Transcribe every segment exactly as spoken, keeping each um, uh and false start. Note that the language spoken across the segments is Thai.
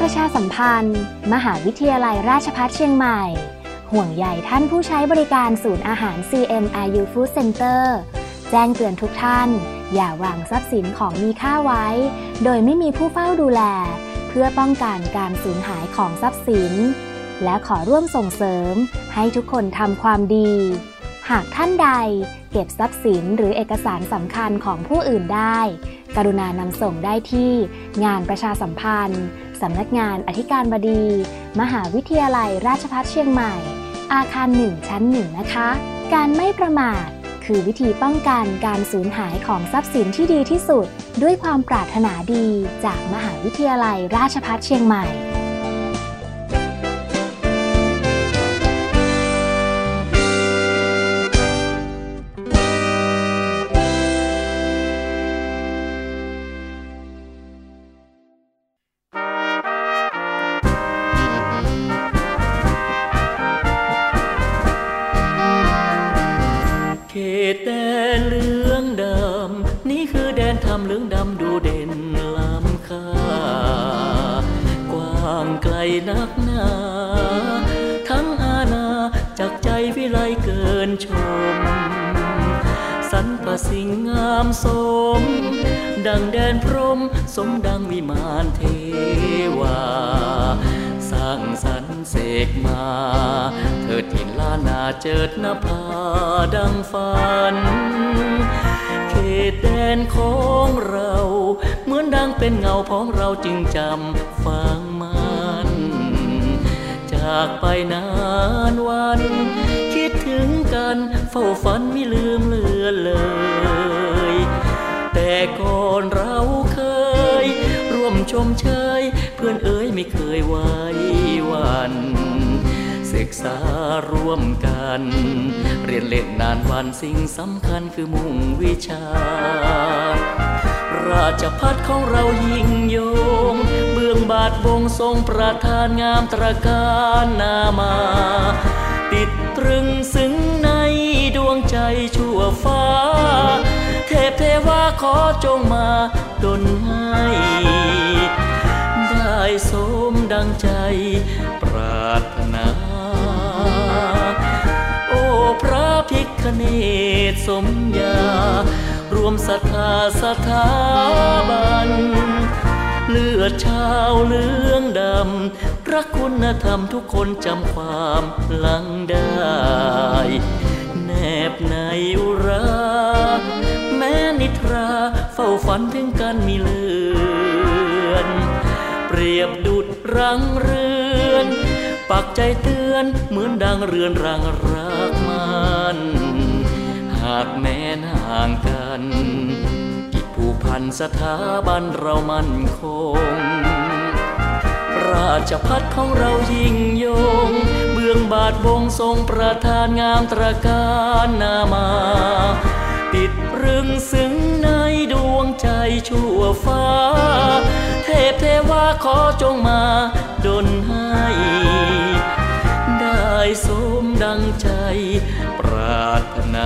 ประชาสัมพันธ์มหาวิทยาลัยราชภัฏเชียงใหม่ห่วงใยท่านผู้ใช้บริการศูนย์อาหาร ซี เอ็ม ไอ ยู Food Center แจ้งเตือนทุกท่านอย่าวางทรัพย์สินของมีค่าไว้โดยไม่มีผู้เฝ้าดูแลเพื่อป้องกันการสูญหายของทรัพย์สินและขอร่วมส่งเสริมให้ทุกคนทำความดีหากท่านใดเก็บทรัพย์สินหรือเอกสารสำคัญของผู้อื่นได้กรุณานำส่งได้ที่งานประชาสัมพันธ์สำนักงานอธิการบดีมหาวิทยาลัยราชภัฏเชียงใหม่อาคารหนึ่งชั้นหนึ่งนะคะการไม่ประมาทคือวิธีป้องกันการสูญหายของทรัพย์สินที่ดีที่สุดด้วยความปรารถนาดีจากมหาวิทยาลัยราชภัฏเชียงใหม่เขตแดนเหลืองดำนี่คือแดนธรรมเหลืองดำดูเด่นล้ำค่ากว้างไกลนักหนาทั้งอาณาจักใจวิไลเกินชมสรรพสิ่งงามสมดังแดนพรหมสมดังวิมานเทวาสร้างสรรค์เสกมาเถิดถิ่นล้านนาเจิดนภาดังฝันเขตแดนของเราเหมือนดังเป็นเงาของเราจึงจำฟังมันจากไปนานวันคิดถึงกันเฝ้าฝันไม่ลืมเลือนเลยแต่ก่อนเราเคยร่วมชมเชยเพื่อนเอ๋ยไม่เคยไว้วันศึกษาร่วมกันเรียนเล่นนานวันสิ่งสำคัญคือมุ่งวิชาราชภัฏของเรายิ่งยงเบื้องบาทบงทรงประทานงามตระการนามาติดตรึงซึ้งในดวงใจชั่วฟ้าเทพเทวาขอจงมาดลให้ได้สมดังใจปรารถนาโอ้พระภิกขเนศสมญารวมศรัทธาสถาบันเลือดชาวเหลืองดำรักคุณธรรมทุกคนจำความหลังได้แนบในอุราแม้นิทราเฝ้าฝันถึงกันมีเลือนเปรียบดุจรังเรือนปักใจเตือนเหมือนดังเรือนรังรักมันหากแม้นห่างกันกิจผูกพันสถาบันเรามั่นคงราชภัฏของเรายิ่งยงเบื้องบาทบงทรงประทานงามตระการนามาติดรึงซึ้งในดวงใจชั่วฟ้าเทพเทวาขอจงมาดลให้ได้สมดังใจปรารถนา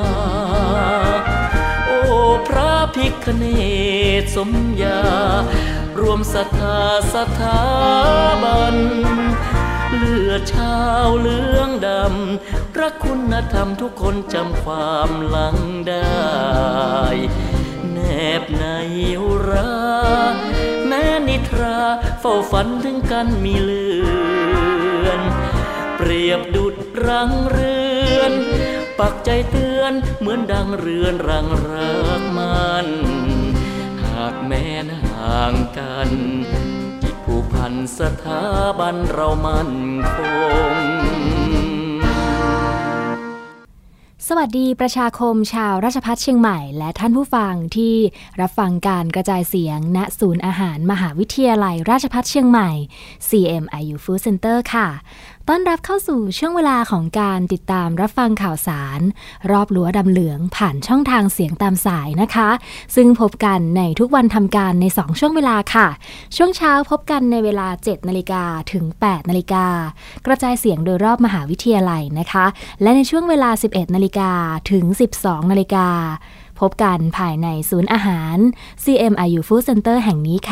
โอ้พระภิกขเนศสมญารวมศรัทธาสถาบันเลือดชาวเหลืองดำรักคุณธรรมทุกคนจำความหลังได้แนบในอุราแม้นิทราเฝ้าฝันถึงกันมีเลือนเปรียบดุจรังเรือนปักใจเตือนเหมือนดังเรือนรังรักมันหากแม้นห่างกันจิตผูกพันสถาบันเรามั่นคงสวัสดีประชาคมชาวราชภัฏเชียงใหม่และท่านผู้ฟังที่รับฟังการกระจายเสียงณศูนย์อาหารมหาวิทยาลัยราชภัฏเชียงใหม่ ซี เอ็ม ไอ ยู Food Center ค่ะต้อนรับเข้าสู่ช่วงเวลาของการติดตามรับฟังข่าวสารรอบรั้วดำเหลืองผ่านช่องทางเสียงตามสายนะคะซึ่งพบกันในทุกวันทำการในสองช่วงเวลาค่ะช่วงเช้าพบกันในเวลา เจ็ดนาฬิกา ถึง แปดนาฬิกากระจายเสียงโดยรอบมหาวิทยาลัยนะคะและในช่วงเวลา สิบเอ็ดนาฬิกา ถึง สิบสองนาฬิกาพบกันภายในศูนย์อาหาร ซี เอ็ม ไอ ยู Food Center แห่งนี้ค่ะ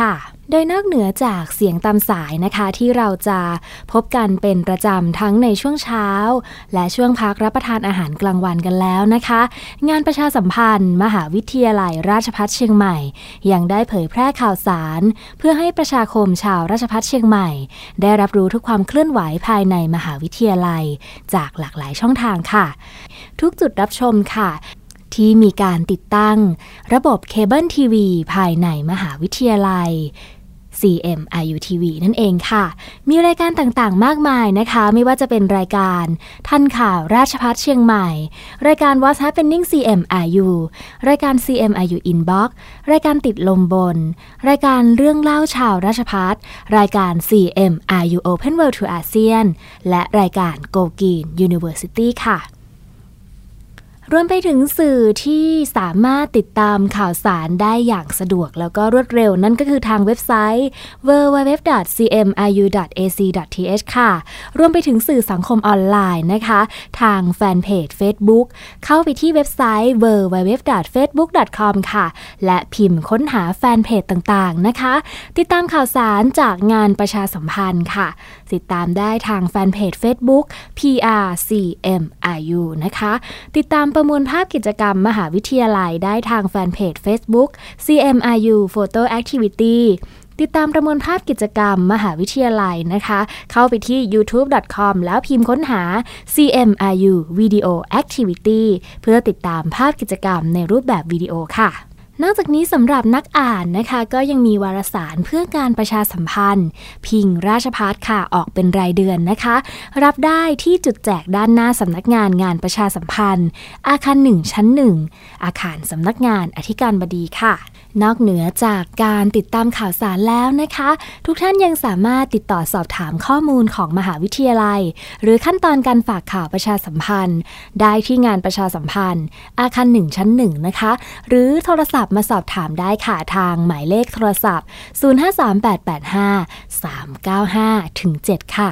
โดยนอกเหนือจากเสียงตามสายนะคะที่เราจะพบกันเป็นประจำทั้งในช่วงเช้าและช่วงพักรับประทานอาหารกลางวันกันแล้วนะคะงานประชาสัมพันธ์มหาวิทยาลัยราชภัฏเชียงใหม่ยังได้เผยแพร่ข่าวสารเพื่อให้ประชาคมชาวราชภัฏเชียงใหม่ได้รับรู้ทุกความเคลื่อนไหวภายในมหาวิทยาลัยจากหลากหลายช่องทางค่ะทุกจุดรับชมค่ะที่มีการติดตั้งระบบเคเบิลทีวีภายในมหาวิทยาลัย ซี เอ็ม ไอ ยู ที วี นั่นเองค่ะมีรายการต่างๆมากมายนะคะไม่ว่าจะเป็นรายการทันข่าวราชภัฏเชียงใหม่รายการ What's Happening ซี เอ็ม ไอ ยู รายการ ซี เอ็ม ไอ ยู Inbox รายการติดลมบนรายการเรื่องเล่าชาวราชภัฏรายการ ซี เอ็ม ไอ ยู Open World to อาเซียนและรายการ Go Green University ค่ะรวมไปถึงสื่อที่สามารถติดตามข่าวสารได้อย่างสะดวกแล้วก็รวดเร็วนั่นก็คือทางเว็บไซต์ ดับเบิลยู ดับเบิลยู ดับเบิลยู ดอท ซี เอ็ม ไอ ยู ดอท เอ ซี ดอท ที เอช ค่ะรวมไปถึงสื่อสังคมออนไลน์นะคะทางแฟนเพจ Facebook เข้าไปที่เว็บไซต์ ดับเบิลยู ดับเบิลยู ดับเบิลยู ดอท เฟซบุ๊ก ดอท คอม ค่ะและพิมพ์ค้นหาแฟนเพจต่างๆนะคะติดตามข่าวสารจากงานประชาสัมพันธ์ค่ะติดตามได้ทางแฟนเพจ Facebook พี อาร์ ซี เอ็ม ไอ ยู นะคะติดตามประมวลภาพกิจกรรมมหาวิทยาลัยได้ทางแฟนเพจ Facebook ซี เอ็ม ไอ ยู Photo Activity ติดตามประมวลภาพกิจกรรมมหาวิทยาลัยนะคะเข้าไปที่ ยูทูบ ดอท คอม แล้วพิมพ์ค้นหา ซี เอ็ม ไอ ยู Video Activity เพื่อติดตามภาพกิจกรรมในรูปแบบวิดีโอค่ะนอกจากนี้สำหรับนักอ่านนะคะก็ยังมีวารสารเพื่อการประชาสัมพันธ์พิงราชภัฏค่ะออกเป็นรายเดือนนะคะรับได้ที่จุดแจกด้านหน้าสำนักงานงานประชาสัมพันธ์อาคารหนึ่งชั้นหนึ่งอาคารสำนักงานอธิการบดีค่ะนอกเหนือจากการติดตามข่าวสารแล้วนะคะทุกท่านยังสามารถติดต่อสอบถามข้อมูลของมหาวิทยาลัยหรือขั้นตอนการฝากข่าวประชาสัมพันธ์ได้ที่งานประชาสัมพันธ์อาคารหนึ่งชั้นหนึ่งนะคะหรือโทรศัพท์มาสอบถามได้ค่ะทางหมายเลขโทรศัพท์ศูนย์ ห้า สาม แปด แปด ห้า สาม เก้า ห้า เจ็ด ค่ะ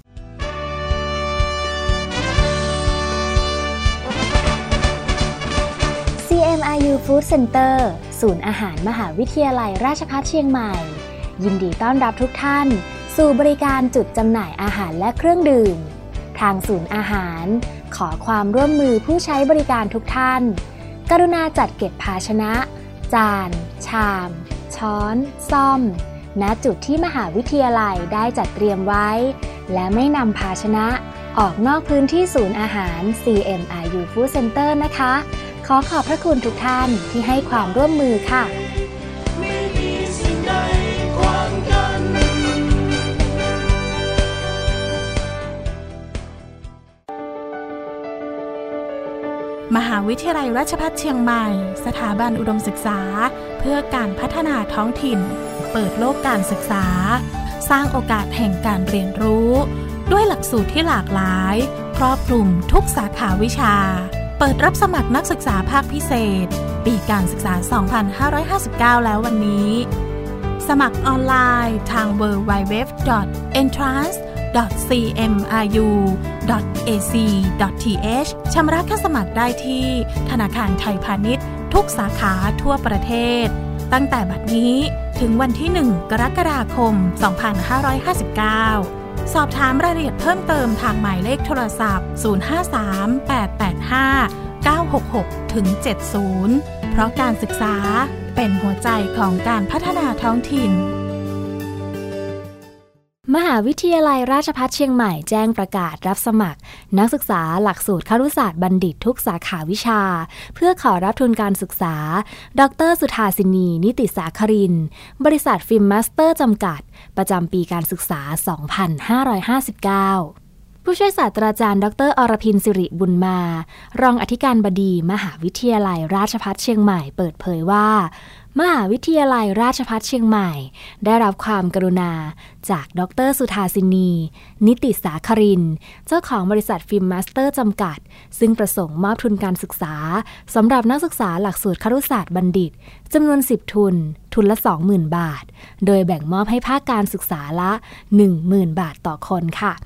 ซี เอ็ม ไอ ยู Food Center ศูนย์อาหารมหาวิทยาลัยราชภัฏเชียงใหม่ยินดีต้อนรับทุกท่านสู่บริการจุดจำหน่ายอาหารและเครื่องดื่มทางศูนย์อาหารขอความร่วมมือผู้ใช้บริการทุกท่านกรุณาจัดเก็บภาชนะจานชามช้อนส้อมณจุดที่มหาวิทยาลัยได้จัดเตรียมไว้และไม่นำภาชนะออกนอกพื้นที่ศูนย์อาหาร ซี เอ็ม ไอ ยู Food Center นะคะขอขอบพระคุณทุกท่านที่ให้ความร่วมมือค่ะไม่มีสิ่งใดขวางกันมหาวิทยาลัยราชภัฏเชียงใหม่สถาบันอุดมศึกษาเพื่อการพัฒนาท้องถิ่นเปิดโลกการศึกษาสร้างโอกาสแห่งการเรียนรู้ด้วยหลักสูตรที่หลากหลายครอบคลุมทุกสาขาวิชาเปิดรับสมัครนักศึกษาภาคพิเศษปีการศึกษา สองพันห้าร้อยห้าสิบเก้า แล้ววันนี้สมัครออนไลน์ทาง ดับเบิลยู ดับเบิลยู ดับเบิลยู ดอท เอ็นทรานซ์ ดอท ซี เอ็ม ไอ ยู ดอท เอ ซี ดอท ที เอช ชำระค่าสมัครได้ที่ธนาคารไทยพาณิชย์ทุกสาขาทั่วประเทศตั้งแต่บัดนี้ถึงวันที่หนึ่งกรกฎาคมสองพันห้าร้อยห้าสิบเก้าสอบถามรายละเอียดเพิ่มเติมทางหมายเลขโทรศัพท์ศูนย์ ห้า สาม แปด แปด ห้า เก้า หก หก เจ็ด ศูนย์เพราะการศึกษาเป็นหัวใจของการพัฒนาท้องถิ่นมหาวิทยาลัยราชภัฏเชียงใหม่แจ้งประกาศรับสมัครนักศึกษาหลักสูตรครุศาสตร์บัณฑิตทุกสาขาวิชาเพื่อขอรับทุนการศึกษาดร.สุธาสินีนิติสาครินทร์บริษัทฟิล์มมาสเตอร์จำกัดประจำปีการศึกษา สองพันห้าร้อยห้าสิบเก้า ผู้ช่วยศาสตราจารย์ดร.อรพินสิริบุญมารองอธิการบดีมหาวิทยาลัยราชภัฏเชียงใหม่เปิดเผยว่ามหาวิทยาลัยราชภัฏเชียงใหม่ได้รับความกรุณาจากดร.สุธาสินีนิติสาครินทร์เจ้าของบริษัทฟิล์มมาสเตอร์จำกัดซึ่งประสงค์มอบทุนการศึกษาสำหรับนักศึกษาหลักสูตรครุศาสตร์บัณฑิตจำนวนสิบทุนทุนละ สองหมื่น บาทโดยแบ่งมอบให้ภาคการศึกษาละ หนึ่งหมื่น บาทต่อคนค่ะ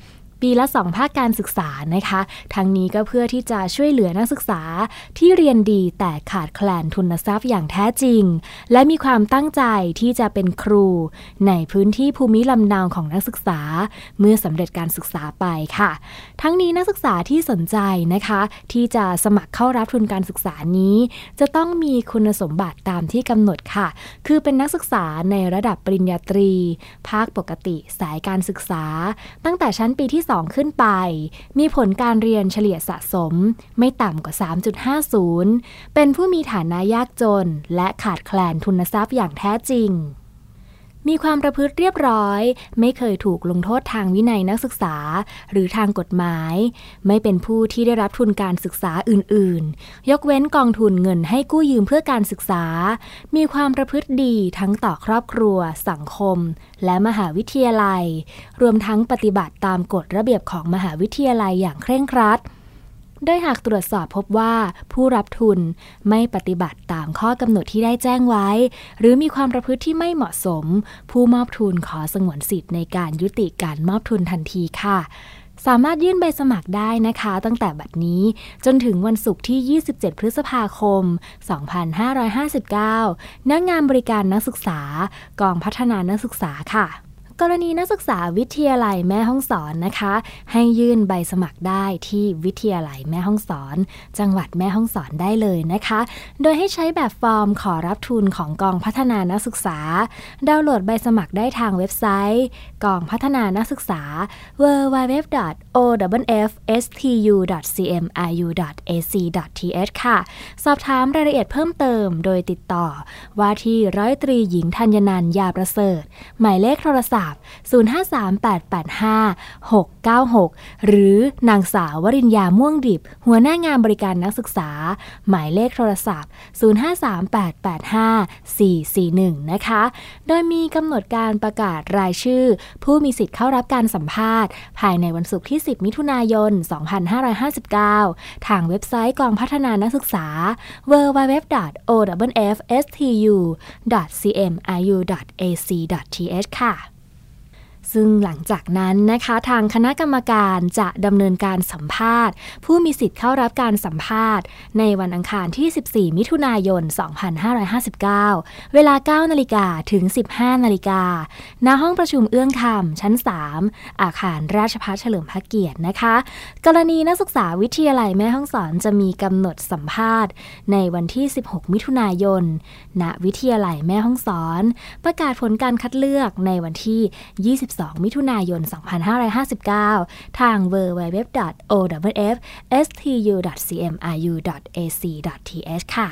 ปีละสองภาคการศึกษานะคะทั้งนี้ก็เพื่อที่จะช่วยเหลือนักศึกษาที่เรียนดีแต่ขาดแคลนทุนทรัพย์อย่างแท้จริงและมีความตั้งใจที่จะเป็นครูในพื้นที่ภูมิลำเนาของนักศึกษาเมื่อสำเร็จการศึกษาไปค่ะทั้งนี้นักศึกษาที่สนใจนะคะที่จะสมัครเข้ารับทุนการศึกษานี้จะต้องมีคุณสมบัติตามที่กำหนดค่ะคือเป็นนักศึกษาในระดับปริญญาตรีภาคปกติสายการศึกษาตั้งแต่ชั้นปีที่สองขึ้นไปมีผลการเรียนเฉลี่ยสะสมไม่ต่ำกว่า สามจุดห้าศูนย์ เป็นผู้มีฐานะยากจนและขาดแคลนทุนทรัพย์อย่างแท้จริงมีความประพฤติเรียบร้อยไม่เคยถูกลงโทษทางวินัยนักศึกษาหรือทางกฎหมายไม่เป็นผู้ที่ได้รับทุนการศึกษาอื่นๆยกเว้นกองทุนเงินให้กู้ยืมเพื่อการศึกษามีความประพฤติดีทั้งต่อครอบครัวสังคมและมหาวิทยาลัยรวมทั้งปฏิบัติตามกฎระเบียบของมหาวิทยาลัยอย่างเคร่งครัดโดยหากตรวจสอบพบว่าผู้รับทุนไม่ปฏิบัติตามข้อกำหนดที่ได้แจ้งไว้หรือมีความประพฤติที่ไม่เหมาะสมผู้มอบทุนขอสงวนสิทธิ์ในการยุติการมอบทุนทันทีค่ะสามารถยื่นใบสมัครได้นะคะตั้งแต่บัดนี้จนถึงวันศุกร์ที่ยี่สิบเจ็ดพฤษภาคมสองพันห้าร้อยห้าสิบเก้าณงานบริการนักศึกษากองพัฒนานักศึกษาค่ะกรณีนักศึกษาวิทยาลัยแม่ฮ่องสอนนะคะให้ยื่นใบสมัครได้ที่วิทยาลัยแม่ฮ่องสอนจังหวัดแม่ฮ่องสอนได้เลยนะคะโดยให้ใช้แบบฟอร์มขอรับทุนของกองพัฒนานักศึกษาดาวน์โหลดใบสมัครได้ทางเว็บไซต์กองพัฒนานักศึกษา ดับเบิลยู ดับเบิลยู ดับเบิลยู ดอท โอ เอฟ เอฟ เอส ที ยู ดอท ซี เอ็ม อาร์ ยู ดอท เอ ซี ดอท ที เอช ค่ะสอบถามรายละเอียดเพิ่มเติมโดยติดต่อว่าที่ร้อยตรีหญิงธัญนันท์ยาประเสริฐหมายเลขโทรศัพท์ศูนย์ ห้า สาม แปด แปด ห้า หก เก้า หกหรือนางสาววริญญาม่วงดิบหัวหน้างานบริการนักศึกษาหมายเลขโทรศัพท์ศูนย์ ห้า สาม แปด แปด ห้า สี่ สี่ หนึ่งนะคะโดยมีกำหนดการประกาศรายชื่อผู้มีสิทธิ์เข้ารับการสัมภาษณ์ภายในวันศุกร์ที่สิบมิถุนายนสองพันห้าร้อยห้าสิบเก้าทางเว็บไซต์กองพัฒนานักศึกษา ดับเบิลยู ดับเบิลยู ดับเบิลยู ดอท โอ เอฟ เอฟ เอส ที ยู ดอท ซี เอ็ม อาร์ ยู ดอท เอ ซี ดอท ที เอช ค่ะซึ่งหลังจากนั้นนะคะทางคณะกรรมการจะดำเนินการสัมภาษณ์ผู้มีสิทธิ์เข้ารับการสัมภาษณ์ในวันอังคารที่สิบสี่มิถุนายนสองพันห้าร้อยห้าสิบเก้าเวลา เก้านาฬิกาถึง สิบห้านาฬิกาณห้องประชุมเอื้องคำชั้นสามอาคารราชภัฏเฉลิมพระเกียรตินะคะกรณีนักศึกษาวิทยาลัยแม่ฮ่องสอนจะมีกำหนดสัมภาษณ์ในวันที่สิบหกมิถุนายนณวิทยาลัยแม่ฮ่องสอนประกาศผลการคัดเลือกในวันที่ยี่สิบสองมิถุนายนสองพันห้าร้อยห้าสิบเก้าทาง ดับเบิลยู ดับเบิลยู ดับเบิลยู ดอท โอ เอฟ เอฟ เอส ที ยู ดอท ซี เอ็ม อาร์ ยู ดอท เอ ซี ดอท ที เอช ค่ะ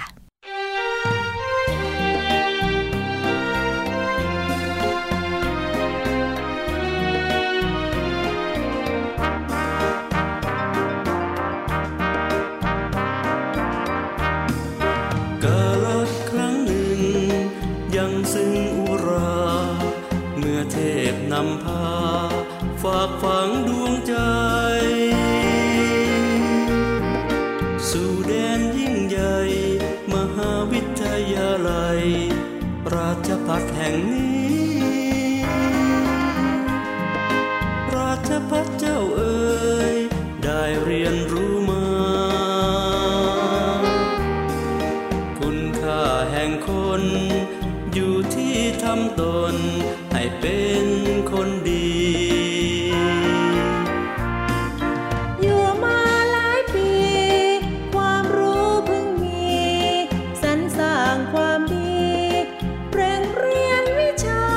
กาลครั้งหนึ่งยังซึ่งอุราเมื่อเทพนำพาฝากฝังดวงใจสู่แดนยิ่งใหญ่มหาวิทยาลัยราชภัฏแห่งนี้ราชภัฏเจ้าเอ๋ยได้เรียนรู้มาคุณค่าแห่งคนอยู่ที่ทำตนให้เป็นคนดีอยู่มาหลายปีความรู้เพิ่งมีสรรสร้างความดีเร่งเรียนวิชา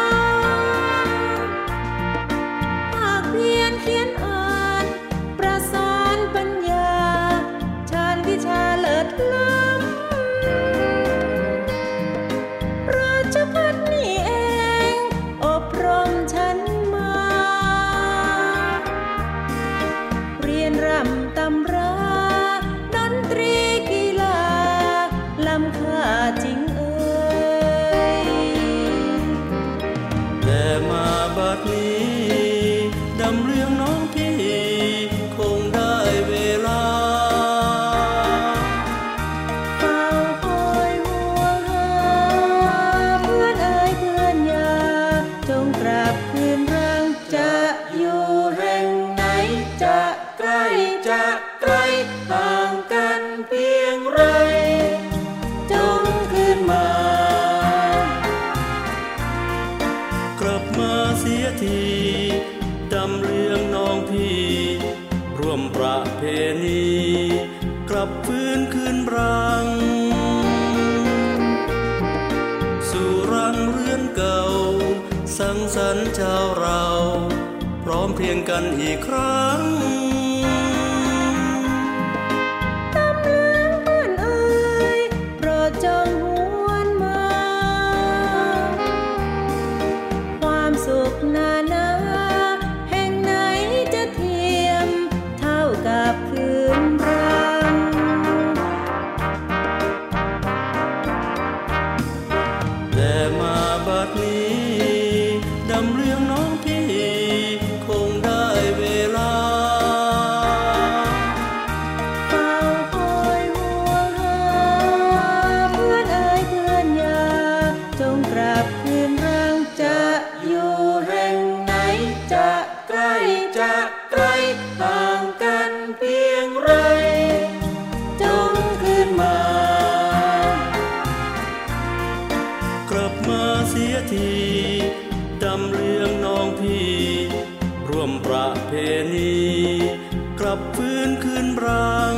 ภาคเพียรเขียนอ่านประสานปัญญาชาญวิชาเลิศล้ำราชภัฏนี่เองอบรมฉันมาทีดำเรืองน้องพี่ร่วมประเพณีกลับฟื้นคืนรังสู่รังเรือนเก่าสังสรรค์ชาวเราพร้อมเพรียงกันอีกครั้งตำเลืองเพื่อนเอ่ยโปรดจงหวนมาความสุขนานาแห่งไหนจะเทียมเท่ากับคืนรังแต่มาบัดนี้ดำเรืองน้องพี่คงได้เวลาเฝ้าคอยห่วงหาเพื่อนเอ่ยเพื่อนยาจงกลับคืนรังจะอยู่แห่งไหนจะใกล้จะไกลห่างกันเพียงไรจงคืนมากลับมาเสียทีดำเรืองน้องพี่ร่วมประเพณีกลับฟื้นคืนรัง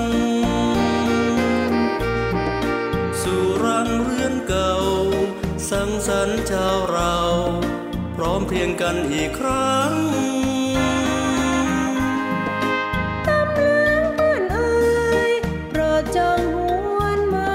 สู่รังเรือนเก่าสังสรรค์ชาวเราพร้อมเพรียงกันอีกครั้งตำเลืองเพื่อนเอ่ยโปรดจงหวนมา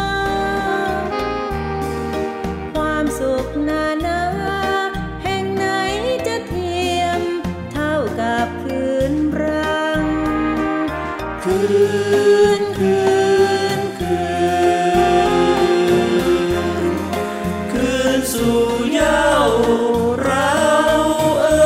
ความสุขนานาแห่งไหนจะเทียมเท่ากับคืนรังคืนคืนคืนคืนสู่เย้าเราเอ่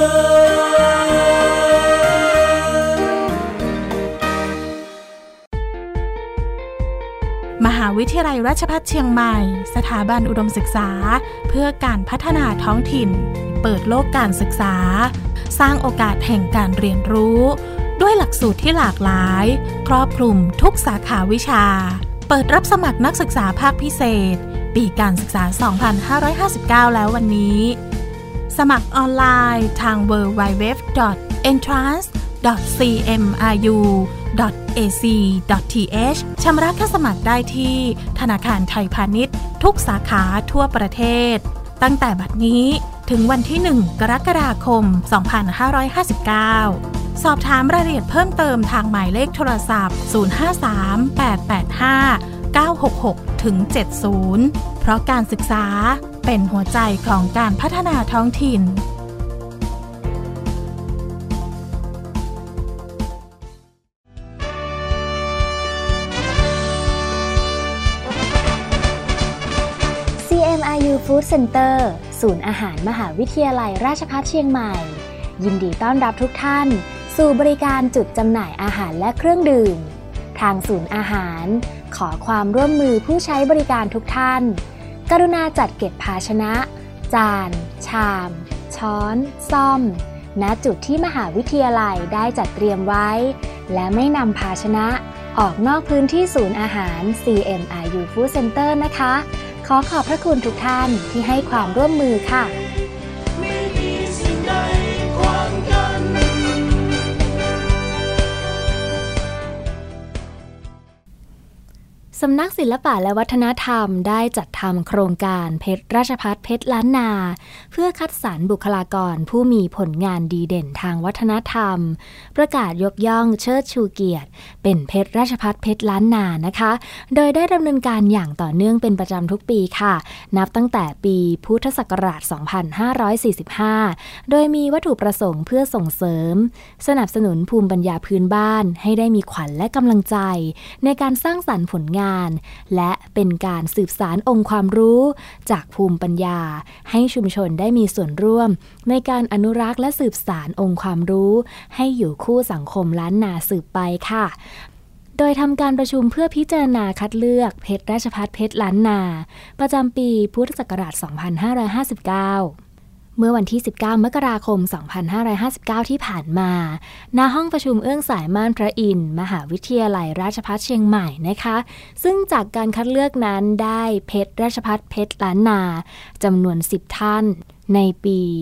ยมหาวิทยาลัยราชภัฏเชียงใหม่สถาบันอุดมศึกษาเพื่อการพัฒนาท้องถิ่นเปิดโลกการศึกษาสร้างโอกาสแห่งการเรียนรู้ด้วยหลักสูตรที่หลากหลายครอบคลุมทุกสาขาวิชาเปิดรับสมัครนักศึกษาภาคพิเศษปีการศึกษา สองพันห้าร้อยห้าสิบเก้า แล้ววันนี้สมัครออนไลน์ทาง ดับเบิลยู ดับเบิลยู ดับเบิลยู ดอท เอ็นทรานซ์ ดอท ซี เอ็ม อาร์ ยู ดอท เอ ซี ดอท ที เอช ชำระค่าสมัครได้ที่ธนาคารไทยพาณิชย์ทุกสาขาทั่วประเทศตั้งแต่บัดนี้ถึงวันที่หนึ่งกรกฎาคมสองพันห้าร้อยห้าสิบเก้าสอบถามรายละเอียดเพิ่มเติมทางหมายเลขโทรศัพท์ศูนย์ ห้า สาม แปด แปด ห้า เก้า หก หก เจ็ด ศูนย์เพราะการศึกษาเป็นหัวใจของการพัฒนาท้องถิ่นซี เอ็ม อาร์ ยู Food Center ศูนย์อาหารมหาวิทยาลัยราชภัฏเชียงใหม่ยินดีต้อนรับทุกท่านสู่บริการจุดจำหน่ายอาหารและเครื่องดื่มทางศูนย์อาหารขอความร่วมมือผู้ใช้บริการทุกท่านกรุณาจัดเก็บภาชนะจานชามช้อนซ่อมณจุดที่มหาวิทยาลัยได้จัดเตรียมไว้และไม่นำภาชนะออกนอกพื้นที่ศูนย์อาหาร ซี เอ็ม อาร์ ยู Food Center นะคะขอขอบพระคุณทุกท่านที่ให้ความร่วมมือค่ะไม่มีสิ่งใดขวางกันสำนักศิลปะและวัฒนธรรมได้จัดทำโครงการเพชรราชภัฏเพชรล้านนาเพื่อคัดสรรบุคลากรผู้มีผลงานดีเด่นทางวัฒนธรรมประกาศยกย่องเชิดชูเกียรติเป็นเพชรราชภัฏเพชรล้านนานะคะโดยได้ดำเนินการอย่างต่อเนื่องเป็นประจำทุกปีค่ะนับตั้งแต่ปีพุทธศักราช สองพันห้าร้อยสี่สิบห้า โดยมีวัตถุประสงค์เพื่อส่งเสริมสนับสนุนภูมิปัญญาพื้นบ้านให้ได้มีขวัญและกำลังใจในการสร้างสรรค์ผลงานและเป็นการสืบสานองค์ความรู้จากภูมิปัญญาให้ชุมชนได้มีส่วนร่วมในการอนุรักษ์และสืบสานองค์ความรู้ให้อยู่คู่สังคมล้านนาสืบไปค่ะโดยทำการประชุมเพื่อพิจารณาคัดเลือกเพชรราชภัฏเพชรล้านนาประจำปีพุทธศักราช สองพันห้าร้อยห้าสิบเก้าเมื่อวันที่สิบเก้ามกราคมสองพันห้าร้อยห้าสิบเก้าที่ผ่านมาณห้องประชุมเอื้องสายม่านพระอินทร์มหาวิทยาลัยราชภัฏเชียงใหม่นะคะซึ่งจากการคัดเลือกนั้นได้เพชรราชภัฏเพชรล้านนาจำนวนสิบท่านในปีพุ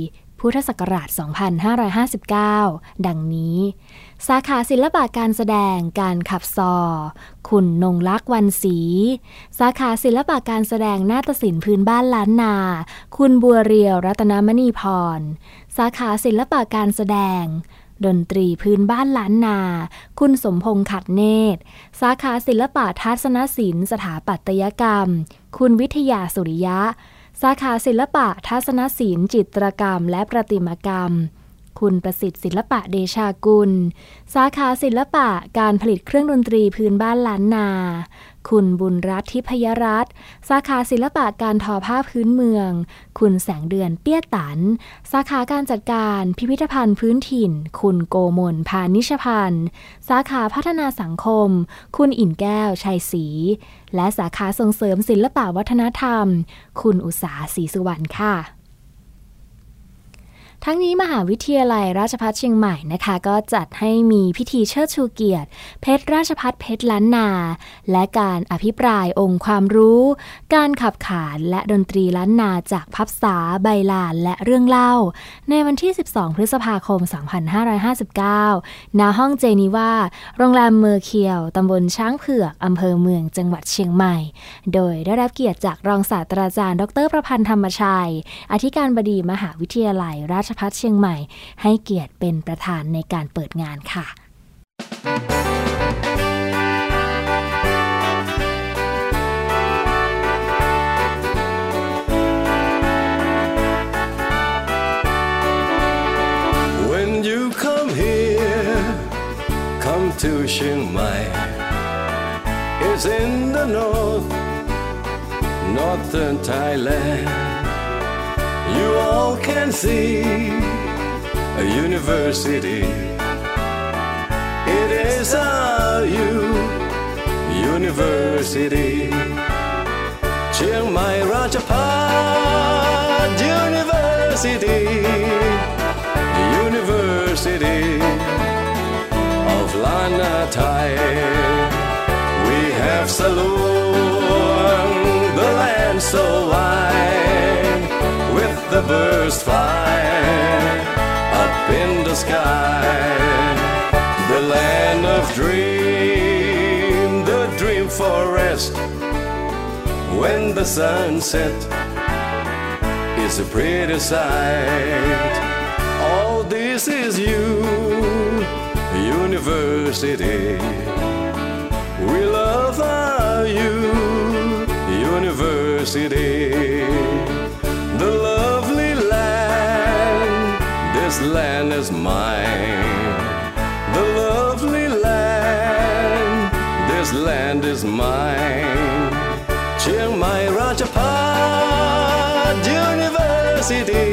พุทธศักราช สองพันห้าร้อยห้าสิบเก้า ดังนี้สาขาศิลปะการแสดงการขับซอคุณนงลักษณ์วันศรีสาขาศิลปะการแสดงนาฏศิลป์พื้นบ้านล้านนาคุณบัวเรียวรัตนมณีพรสาขาศิลปะการแสดงดนตรีพื้นบ้านล้านนาคุณสมพงษ์ขัดเนตรสาขาศิลปะทัศนศิลป์สถาปัตยกรรมคุณวิทยาสุริยะสาขาศิลปะทัศนศิลป์จิตรกรรมและประติมากรรมคุณประสิทธิ์ศิลปะเดชากุลสาขาศิลปะการผลิตเครื่องดนตรีพื้นบ้านล้านนาคุณบุญรัตน์ทิพยรัตน์สาขาศิลปะการทอผ้าพื้นเมืองคุณแสงเดือนเปี้ยตันสาขาการจัดการพิพิธภัณฑ์พื้นถิ่นคุณโกมลพานิชพันธ์สาขาพัฒนาสังคมคุณอิ่นแก้วชัยศรีและสาขาส่งเสริมศิลปะวัฒนธรรมคุณอุษาศรีสุวรรณค่ะทั้งนี้มหาวิทยาลัยราชภัฏเชียงใหม่นะคะก็จัดให้มีพิธีเชิดชูเกียรติเพชรราชภัฏเพชรล้านนาและการอภิปรายองค์ความรู้การขับขานและดนตรีล้านนาจากพับษาใบลานและเรื่องเล่าในวันที่สิบสองพฤษภาคมสองพันห้าร้อยห้าสิบเก้าณห้องเจนีวาโรงแรมเมอร์เคียวตำบลช้างเผือกอำเภอเมืองจังหวัดเชียงใหม่โดยได้รับเกียรติจากรองศาสตราจารย์ดรประพันธ์ธรรมชัยอธิการบดีมหาวิทยาลัยราชภัฏเชียงใหม่ให้เกียรติเป็นประธานในการเปิดงานค่ะ When you come here, come to Chiang Mai. It's in the north, northern Thailand.You all can see a university. It is our U University. Chiang Mai Ratchapat University. University of Lana Thai. We have saloon the land so wide.With the birds fly up in the sky, the land of dream, the dream forest. When the sun set, it's a pretty sight. All this is you, University. We love our you, University.The lovely land, this land is mine. The lovely land, this land is mine. Chiang Mai Ratchapat University,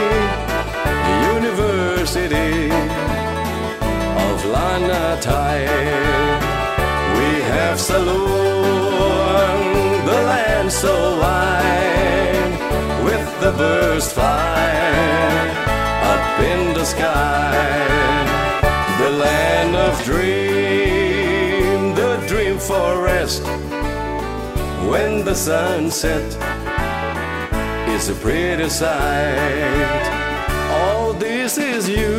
University of Lana Thai. We have saloon the land so wide.With the birds fly up in the sky, the land of dream, the dream forest. When the sun set, it's a pretty sight. All this is you,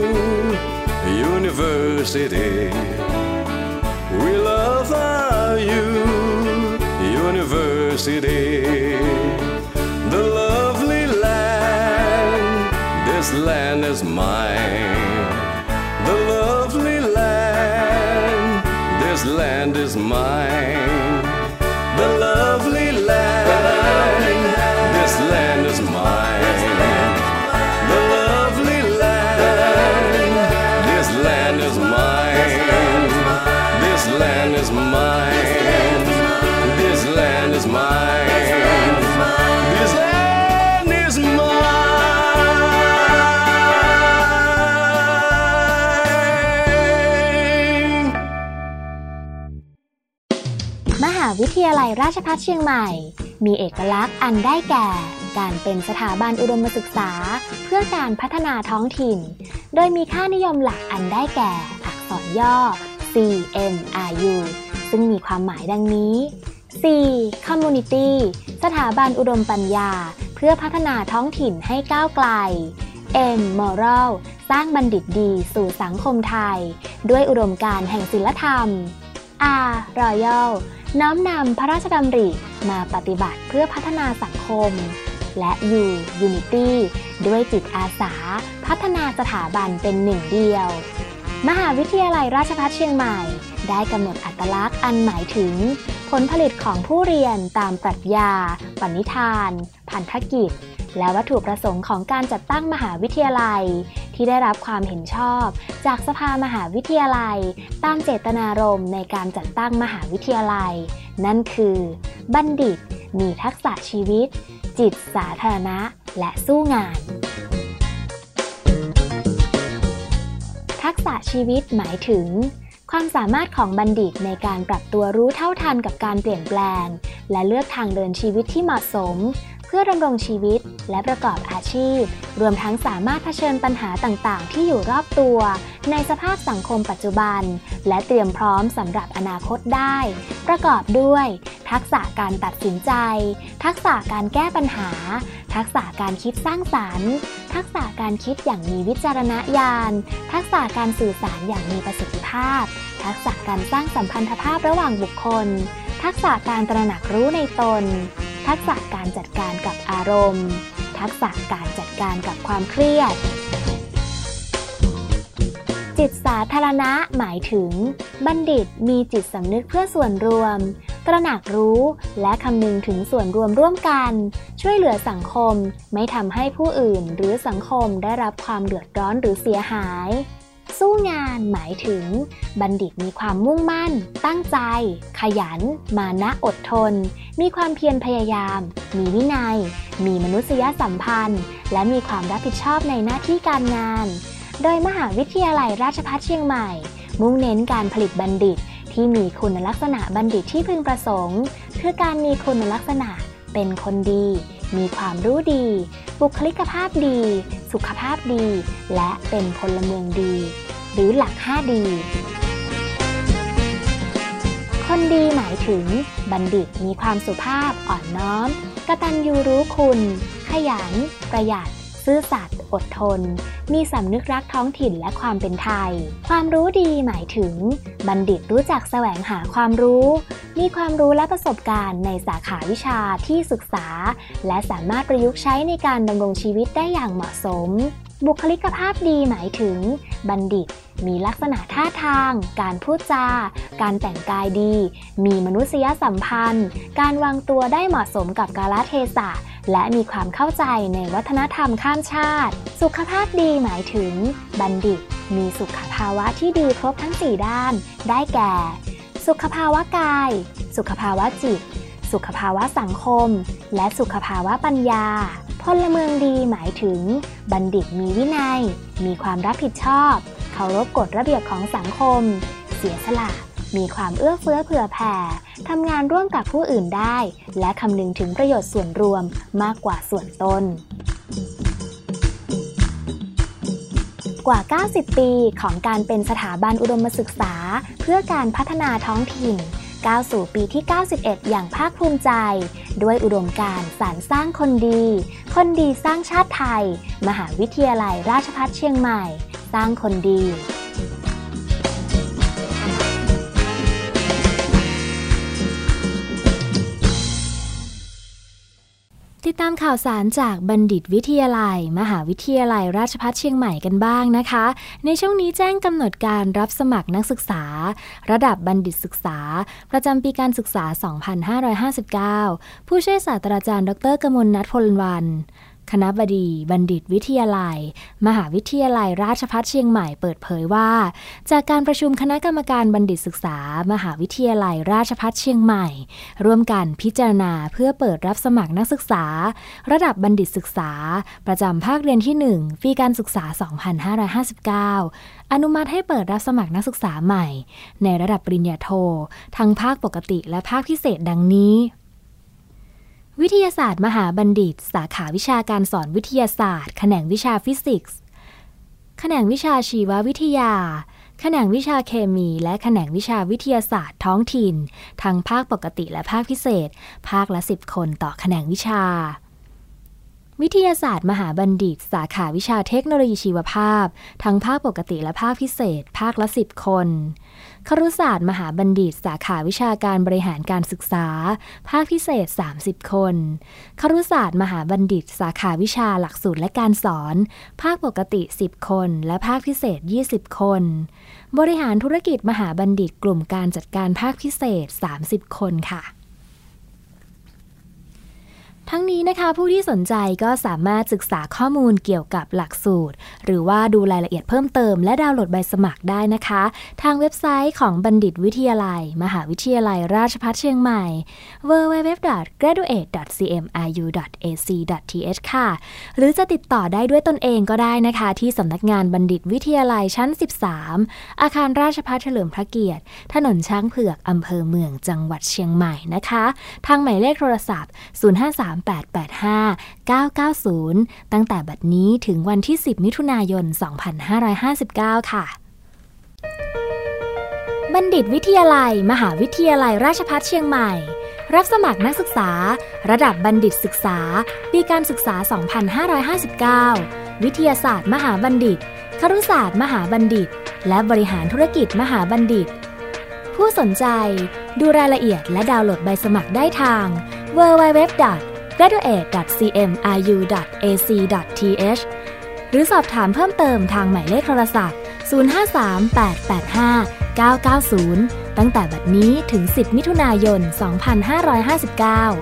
University. We love our you, University.The lovely land, this land is mine. The lovely land, this land is mine. The lovely land, this land is mine. The lovely land, this land is mine. This land is mine.This land is mine.This land is mine. มหาวิทยาลัยราชภัฏเชียงใหม่มีเอกลักษณ์อันได้แก่การเป็นสถาบันอุดมศึกษาเพื่อการพัฒนาท้องถิ่นโดยมีค่านิยมหลักอันได้แก่อักษรย่อ ซี เอ็ม อาร์ ยู ซึ่งมีความหมายดังนี้ ซี Community สถาบันอุดมปัญญาเพื่อพัฒนาท้องถิ่นให้ก้าวไกลเอ็ม Moral สร้างบัณฑิตดีสู่สังคมไทยด้วยอุดมการณ์แห่งศีลธรรม R Royal น้อมนำพระราชดำริมาปฏิบัติเพื่อพัฒนาสังคมและ U Unity ด้วยจิตอาสาพัฒนาสถาบันเป็นหนึ่งเดียวมหาวิทยาลัยราชภัฏเชียงใหม่ได้กำหนดอัตลักษณ์อันหมายถึงผลผลิตของผู้เรียนตามปรัชญาปณิธานพันธกิจและวัตถุประสงค์ของการจัดตั้งมหาวิทยาลัยที่ได้รับความเห็นชอบจากสภามหาวิทยาลัยตามเจตนารมณ์ในการจัดตั้งมหาวิทยาลัยนั่นคือบัณฑิตมีทักษะชีวิตจิตสาธารณะและสู้งานทักษะชีวิตหมายถึงความสามารถของบัณฑิตในการปรับตัวรู้เท่าทันกับการเปลี่ยนแปลงและเลือกทางเดินชีวิตที่เหมาะสมเพื่อดำรงชีวิตและประกอบอาชีพรวมทั้งสามารถเผชิญปัญหาต่างๆที่อยู่รอบตัวในสภาพสังคมปัจจุบันและเตรียมพร้อมสำหรับอนาคตได้ประกอบด้วยทักษะการตัดสินใจทักษะการแก้ปัญหาทักษะการคิดสร้างสรรค์ทักษะการคิดอย่างมีวิจารณญาณทักษะการสื่อสารอย่างมีประสิทธิภาพทักษะการสร้างสัมพันธภาพระหว่างบุคคลทักษะการตระหนักรู้ในตนทักษะการจัดการกับอารมณ์ทักษะการจัดการกับความเครียดจิตสาธารณะหมายถึงบัณฑิตมีจิตสำนึกเพื่อส่วนรวมตระหนักรู้และคำนึงถึงส่วนรวมร่วมกันช่วยเหลือสังคมไม่ทำให้ผู้อื่นหรือสังคมได้รับความเดือดร้อนหรือเสียหายสู้งานหมายถึงบัณฑิตมีความมุ่งมั่นตั้งใจขยันมานะอดทนมีความเพียรพยายามมีวินัยมีมนุษยสัมพันธ์และมีความรับผิดชอบในหน้าที่การงานโดยมหาวิทยาลัยราชภัฏเชียงใหม่มุ่งเน้นการผลิตบัณฑิตที่มีคุณลักษณะบัณฑิตที่พึงประสงค์คือการมีคุณลักษณะเป็นคนดีมีความรู้ดีบุคลิกภาพดีสุขภาพดีและเป็นพลเมืองดีหรือหลัก ห้า ดี คนดีหมายถึงบัณฑิตมีความสุภาพอ่อนน้อมกตัญญูรู้คุณขยันประหยัดซื่อสัตย์อดทนมีสำนึกรักท้องถิ่นและความเป็นไทยความรู้ดีหมายถึงบัณฑิตรู้จักแสวงหาความรู้มีความรู้และประสบการณ์ในสาขาวิชาที่ศึกษาและสามารถประยุกต์ใช้ในการดำรงชีวิตได้อย่างเหมาะสมบุคลิกภาพดีหมายถึงบัณฑิตมีลักษณะท่าทางการพูดจาการแต่งกายดีมีมนุษยสัมพันธ์การวางตัวได้เหมาะสมกับกาลเทศะและมีความเข้าใจในวัฒนธรรมข้ามชาติสุขภาพดีหมายถึงบัณฑิตมีสุขภาวะที่ดีครบทั้งสี่ด้านได้แก่สุขภาวะกายสุขภาวะจิตสุขภาวะสังคมและสุขภาวะปัญญาพลเมืองดีหมายถึงบัณฑิตมีวินัยมีความรับผิดชอบเคารพกฎระเบียบของสังคมเสียสละมีความเอื้อเฟื้อเผื่อแผ่ทำงานร่วมกับผู้อื่นได้และคำนึงถึงประโยชน์ส่วนรวมมากกว่าส่วนตนกว่าเก้าสิบปีของการเป็นสถาบันอุดมศึกษาเพื่อการพัฒนาท้องถิ่นก้าวสู่ปีที่เก้าสิบเอ็ดอย่างภาคภูมิใจด้วยอุดมการณ์สานสร้างคนดีคนดีสร้างชาติไทยมหาวิทยาลัยราชภัฏเชียงใหม่สร้างคนดีติดตามข่าวสารจากบัณฑิตวิทยาลัยมหาวิทยาลัยราชภัฏเชียงใหม่กันบ้างนะคะในช่วงนี้แจ้งกำหนดการรับสมัครนักศึกษาระดับบัณฑิตศึกษาประจำปีการศึกษา สองพันห้าร้อยห้าสิบเก้า ผู้ช่วยศาสตราจารย์ดร.กมลนัท พลวรรณคณบดีบัณฑิตวิทยาลัยมหาวิทยาลัยราชภัฏเชียงใหม่เปิดเผยว่าจากการประชุมคณะกรรมการบัณฑิตศึกษามหาวิทยาลัยราชภัฏเชียงใหม่ร่วมกันพิจารณาเพื่อเปิดรับสมัครนักศึกษาระดับบัณฑิตศึกษาประจำภาคเรียนที่หนึ่งปีการศึกษา สองพันห้าร้อยห้าสิบเก้า อนุมัติให้เปิดรับสมัครนักศึกษาใหม่ในระดับปริญญาโททั้งภาคปกติและภาคพิเศษดังนี้วิทยาศาสตร์มหาบัณฑิตสาขาวิชาการสอนวิทยาศาสตร์แขนงวิชาฟิสิกส์แขนงวิชาชีววิทยาแขนงวิชาเคมีและแขนงวิชาวิทยาศาสตร์ท้องถิ่นทั้งภาคปกติและภาคพิเศษภาคละสิบคนต่อแขนงวิชาวิทยาศาสตร์มหาบัณฑิตสาขาวิชาเทคโนโลยีชีวภาพทั้งภาคปกติและภาคพิเศษภาคละสิบคนครุศาสตร์มหาบัณฑิตสาขาวิชาการบริหารการศึกษาภาคพิเศษสามสิบคนครุศาสตร์มหาบัณฑิตสาขาวิชาหลักสูตรและการสอนภาคปกติสิบคนและภาคพิเศษยี่สิบคนบริหารธุรกิจมหาบัณฑิตกลุ่มการจัดการภาคพิเศษสามสิบคนค่ะทั้งนี้นะคะผู้ที่สนใจก็สามารถศึกษาข้อมูลเกี่ยวกับหลักสูตรหรือว่าดูรายละเอียดเพิ่มเติมและดาวน์โหลดใบสมัครได้นะคะทางเว็บไซต์ของบัณฑิตวิทยาลัยมหาวิทยาลัยราชภัฏเชียงใหม่ ดับเบิลยู ดับเบิลยู ดับเบิลยู ดอท แกรดูเอท ดอท ซี เอ็ม อาร์ ยู ดอท เอ ซี ดอท ที เอช ค่ะหรือจะติดต่อได้ด้วยตนเองก็ได้นะคะที่สำนักงานบัณฑิตวิทยาลัยชั้นสิบสามอาคารราชภัฏเฉลิมพระเกียรติถนนช้างเผือกอำเภอเมืองจังหวัดเชียงใหม่นะคะทางหมายเลขโทรศัพท์ศูนย์ ห้า สาม แปด แปด ห้า เก้า เก้า ศูนย์ตั้งแต่บัดนี้ถึงวันที่สิบมิถุนายนสองพันห้าร้อยห้าสิบเก้าค่ะบัณฑิตวิทยาลัยมหาวิทยาลัยราชภัฏเชียงใหม่รับสมัครนักศึกษาระดับบัณฑิตศึกษาปีการศึกษาสองพันห้าร้อยห้าสิบเก้าวิทยาศาสตร์มหาบัณฑิตครุศาสตร์มหาบัณฑิตและบริหารธุรกิจมหาบัณฑิตผู้สนใจดูรายละเอียดและดาวน์โหลดใบสมัครได้ทาง ดับเบิลยู ดับเบิลยู ดับเบิลยู ดอท แกรดูเอท ดอท ซี เอ็ม อาร์ ยู ดอท เอ ซี ดอท ที เอช หรือสอบถามเพิ่มเติมทางหมายเลขโทรศัพท์ศูนย์ ห้า สาม แปด แปด ห้า เก้า เก้า ศูนย์ตั้งแต่บัดนี้ถึงสิบมิถุนายนสองพันห้าร้อยห้าสิบเก้า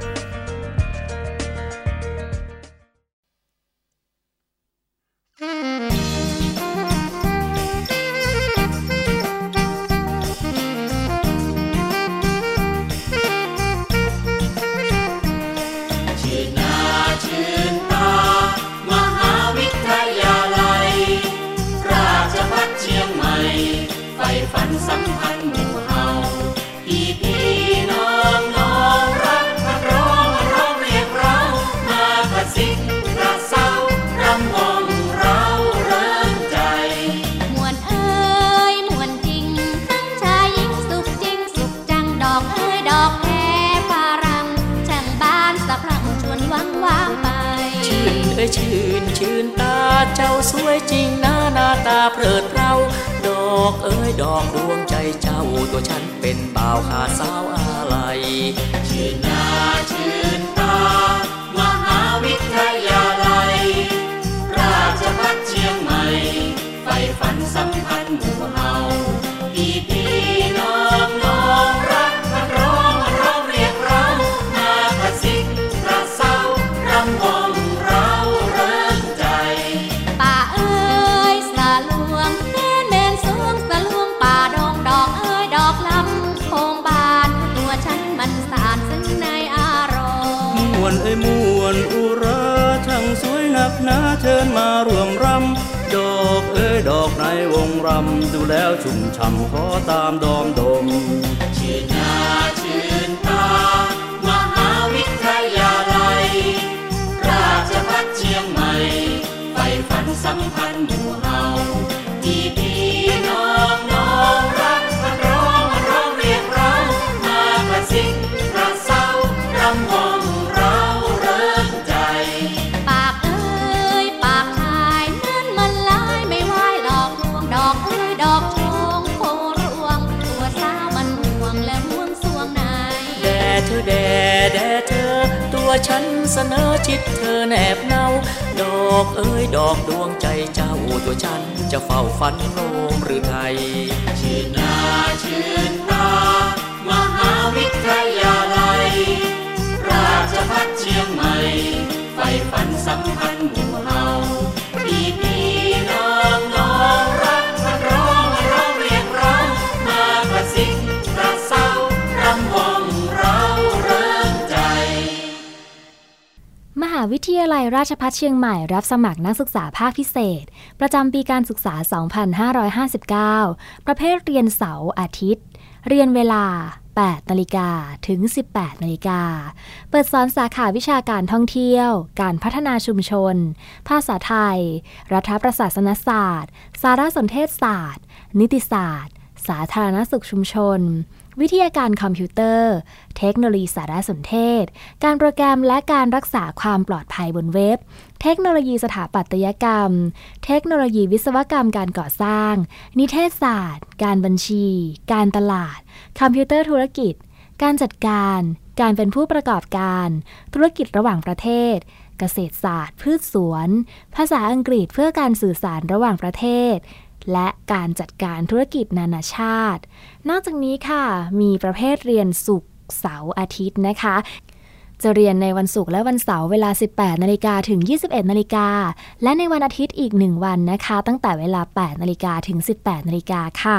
สัมพันธ์หมู่เฮาพี่พี่น้องน้องรักพันร้องร้องเรียกเรามากระซิบกระเซารำวงเราเริ่มใจมวนเอ้ยมวนจริงทั้งชายหญิงสุขจริงสุขจังดอกเอ้ยดอกแค่ฝรั่งช่างบ้านสะพรั่งชวนวังว้างไปชื่นเอ้ยชื่นชื่นตาเจ้าสวยจริงหน้าหน้าตาเพลิดเราดอกเอ้ยดอกดวงใจเจ้าตัวฉันเป็นบ่าวขาสาวอะไรชื่นหน้าชื่นตามหาวิทยาลัยราชภัฏเชียงใหม่ไฟฝันสัมพันธ์หมู่เฮาพี่พี่น้องน้องรักพันร้องร้องเรียกเรามากระซิบกระเซารำวงเราเริ่มใจป่าเอ้ยสะลวงแม่นสวงสะลวงป่าดองดอกเอ้ยดอกลำโคงบานตัวฉันมันสานซึ้งในอารมณ์มวนเอ้ยมวนอุราช่างสวยนักหนาเชิญมาร่วมรำดอกเอ้ยดอกในวงรำดูแล้วชุ่มฉ่ำขอตามดอมดมชื่นหน้าชื่นตามหาวิทยาลัยราชภัฏเชียงใหม่ไฟฝันสัมพันธ์หมู่เฮาพี่พี่น้องน้องรักพันร้องร้องเรียกเรามากระซิบกระเซารำวงเราเริ่มใจปากเอ้ยปากชายนั้นมันลายไม่ไหวหลอกลวงดอกเอ้ยดอกชงโครวงตัวสาวมันห่วงและห่วงสวงในแด่เธอแด่แด่เธอตัวฉันเสนอชิดเธอแนบเนาดอกเอ้ยดอกดวงใจเจ้าตัวฉันจะเฝ้าฝันโนมหรือไทยชื่นหน้าชื่นตามหาวิทยาลัยราชภัฏเชียงใหม่ไฟฝันสัมพันธ์หมู่เฮาพี่พี่น้องน้องรักพันร้องร้องเรียกเรามากระซิบกระเซารำวงเราเริ่มใจมหาวิทยาลัยราชภัฏเชียงใหม่รับสมัครนักศึกษาภาคพิเศษประจำปีการศึกษาสองพันห้าร้อยห้าสิบเก้าประเภทเรียนเสาร์อาทิตย์เรียนเวลา แปดนาฬิกา ถึง สิบแปดนาฬิกาเปิดสอนสาขาวิชาการท่องเที่ยวการพัฒนาชุมชนภาษาไทยรัฐประศาสนศาสตร์สารสนเทศศาสตร์นิติศาสตร์สาธารณสุขชุมชนวิทยาการคอมพิวเตอร์เทคโนโลยีสารสนเทศการโปรแกรมและการรักษาความปลอดภัยบนเว็บเทคโนโลยีสถาปัตยกรรมเทคโนโลยีวิศวกรรมการก่อสร้างนิเทศศาสตร์การบัญชีการตลาดคอมพิวเตอร์ธุรกิจการจัดการการเป็นผู้ประกอบการธุรกิจระหว่างประเทศเกษตรศาสตร์พืชสวนภาษาอังกฤษเพื่อการสื่อสารระหว่างประเทศและการจัดการธุรกิจนานาชาตินอกจากนี้ค่ะมีประเภทเรียนศุกร์เสาร์อาทิตย์นะคะจะเรียนในวันศุกร์และวันเสาร์เวลา สิบแปดนาฬิกา ถึง ยี่สิบเอ็ดนาฬิกาและในวันอาทิตย์อีกหนึ่งวันนะคะตั้งแต่เวลา แปดนาฬิกา ถึง สิบแปดนาฬิกาค่ะ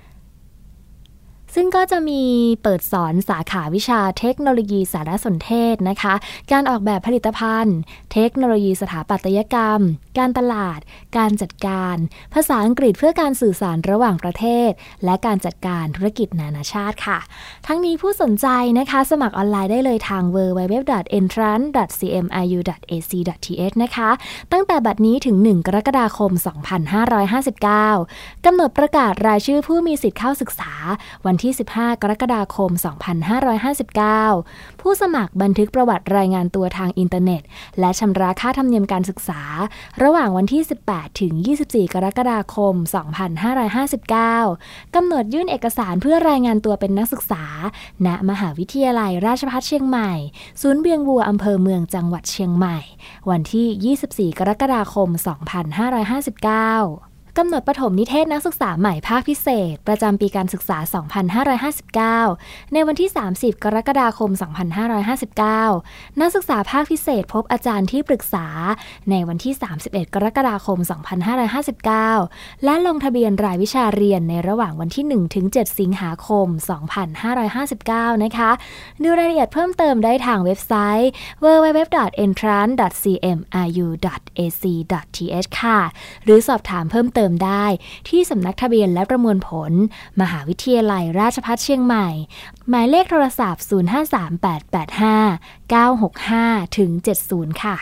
ซึ่งก็จะมีเปิดสอนสาขาวิชาเทคโนโลยีสารสนเทศนะคะการออกแบบผลิตภัณฑ์เทคโนโลยีสถาปัตยกรรมการตลาดการจัดการภาษาอังกฤษเพื่อการสื่อสารระหว่างประเทศและการจัดการธุรกิจนานาชาติค่ะทั้งนี้ผู้สนใจนะคะสมัครออนไลน์ได้เลยทาง ดับเบิลยู ดับเบิลยู ดับเบิลยู ดอท เอ็นทรานซ์ ดอท ซี เอ็ม ไอ ยู ดอท เอ ซี ดอท ที เอช นะคะตั้งแต่บัดนี้ถึงหนึ่งกรกฎาคมสองพันห้าร้อยห้าสิบเก้ากำหนดประกาศรายชื่อผู้มีสิทธิ์เข้าศึกษาวันที่สิบห้ากรกฎาคมสองพันห้าร้อยห้าสิบเก้าผู้สมัครบันทึกประวัติรายงานตัวทางอินเทอร์เน็ตและชำระค่าธรรมเนียมการศึกษาระหว่างวันที่สิบแปดถึงยี่สิบสี่กรกฎาคมสองพันห้าร้อยห้าสิบเก้ากำหนดยื่นเอกสารเพื่อรายงานตัวเป็นนักศึกษาณมหาวิทยาลัยราชภัฏเชียงใหม่ศูนย์เวียงวัวอำเภอเมืองจังหวัดเชียงใหม่วันที่ยี่สิบสี่กรกฎาคมสองพันห้าร้อยห้าสิบเก้ากำหนดประถมนิเทศนักศึกษาใหม่ภาคพิเศษประจำปีการศึกษาสองพันห้าร้อยห้าสิบเก้าในวันที่สามสิบกรกฎาคมสองพันห้าร้อยห้าสิบเก้านักศึกษาภาคพิเศษพบอาจารย์ที่ปรึกษาในวันที่สามสิบเอ็ดกรกฎาคมสองพันห้าร้อยห้าสิบเก้าและลงทะเบียนรายวิชาเรียนในระหว่างวันที่หนึ่งถึงเจ็ดสิงหาคมสองพันห้าร้อยห้าสิบเก้านะคะดูรายละเอียดเพิ่มเติมได้ทางเว็บไซต์ ดับเบิลยู ดับเบิลยู ดับเบิลยู ดอท เอ็นทรานซ์ ดอท ซี เอ็ม ไอ ยู ดอท เอ ซี ดอท ที เอช ค่ะหรือสอบถามเพิ่มเติมได้ที่สำนักทะเบียนและประมวลผลมหาวิทยาลัยราชภัฏเชียงใหม่หมายเลขโทรศัพท์ศูนย์ ห้า สาม แปด แปด ห้า เก้า หก ห้า ถึง เจ็ดสิบค่ะ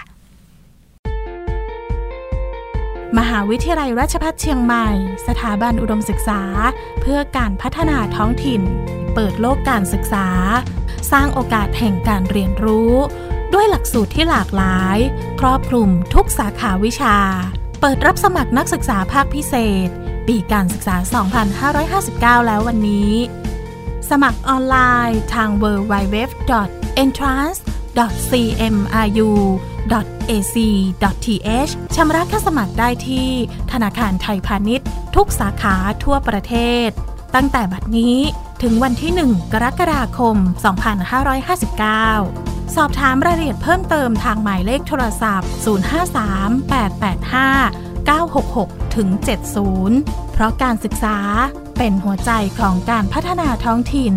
มหาวิทยาลัยราชภัฏเชียงใหม่สถาบันอุดมศึกษาเพื่อการพัฒนาท้องถิ่นเปิดโลกการศึกษาสร้างโอกาสแห่งการเรียนรู้ด้วยหลักสูตรที่หลากหลายครอบคลุมทุกสาขาวิชาเปิดรับสมัครนักศึกษาภาคพิเศษปีการศึกษาสองพันห้าร้อยห้าสิบเก้าแล้ววันนี้สมัครออนไลน์ทาง ดับเบิลยู ดับเบิลยู ดับเบิลยู ดอท เอ็นทรานซ์ ดอท ซี เอ็ม ไอ ยู ดอท เอ ซี ดอท ที เอช ชำระค่าสมัครได้ที่ธนาคารไทยพาณิชย์ทุกสาขาทั่วประเทศตั้งแต่บัดนี้ถึงวันที่หนึ่งกรกฎาคมสองพันห้าร้อยห้าสิบเก้าสอบถามรายละเอียดเพิ่มเติมทางหมายเลขโทรศัพท์ศูนย์ ห้า สาม แปด แปด ห้า เก้า หก หก ถึง เจ็ดสิบเพราะการศึกษาเป็นหัวใจของการพัฒนาท้องถิ่น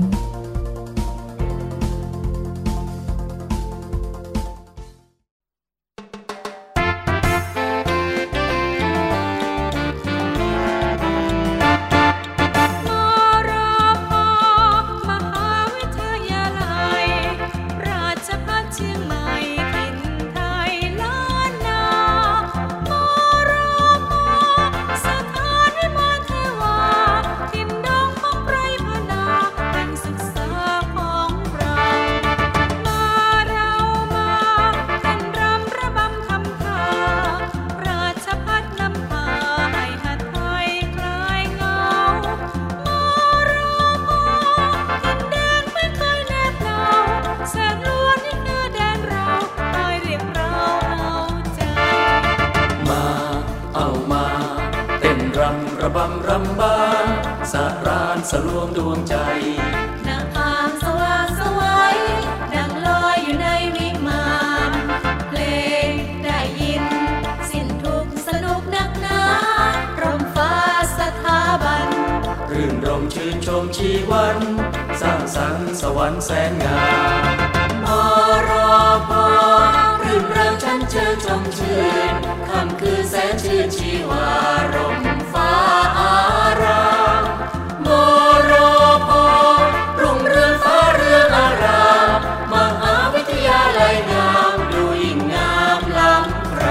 ระบำรำบานสารานสลวงดวงใจหน้าผากสว่างสวยดังลอยอยู่ในวิมานเพลงได้ยินสิ้นทุกสนุกนักหนารมฟ้าสถาบันรื่นรมชื่นชมชีวันสร้างสรรค์สวรรค์แสนงามมรพรื่นเริงฉันเจอชมชื่นค่ำคือแสนชื่นชีวารมฟ้าอารามมรพรุ่งเรืองฟ้าเรืองอารามมหาวิทยาลัยงามดูยิ่งงามล้ำใคร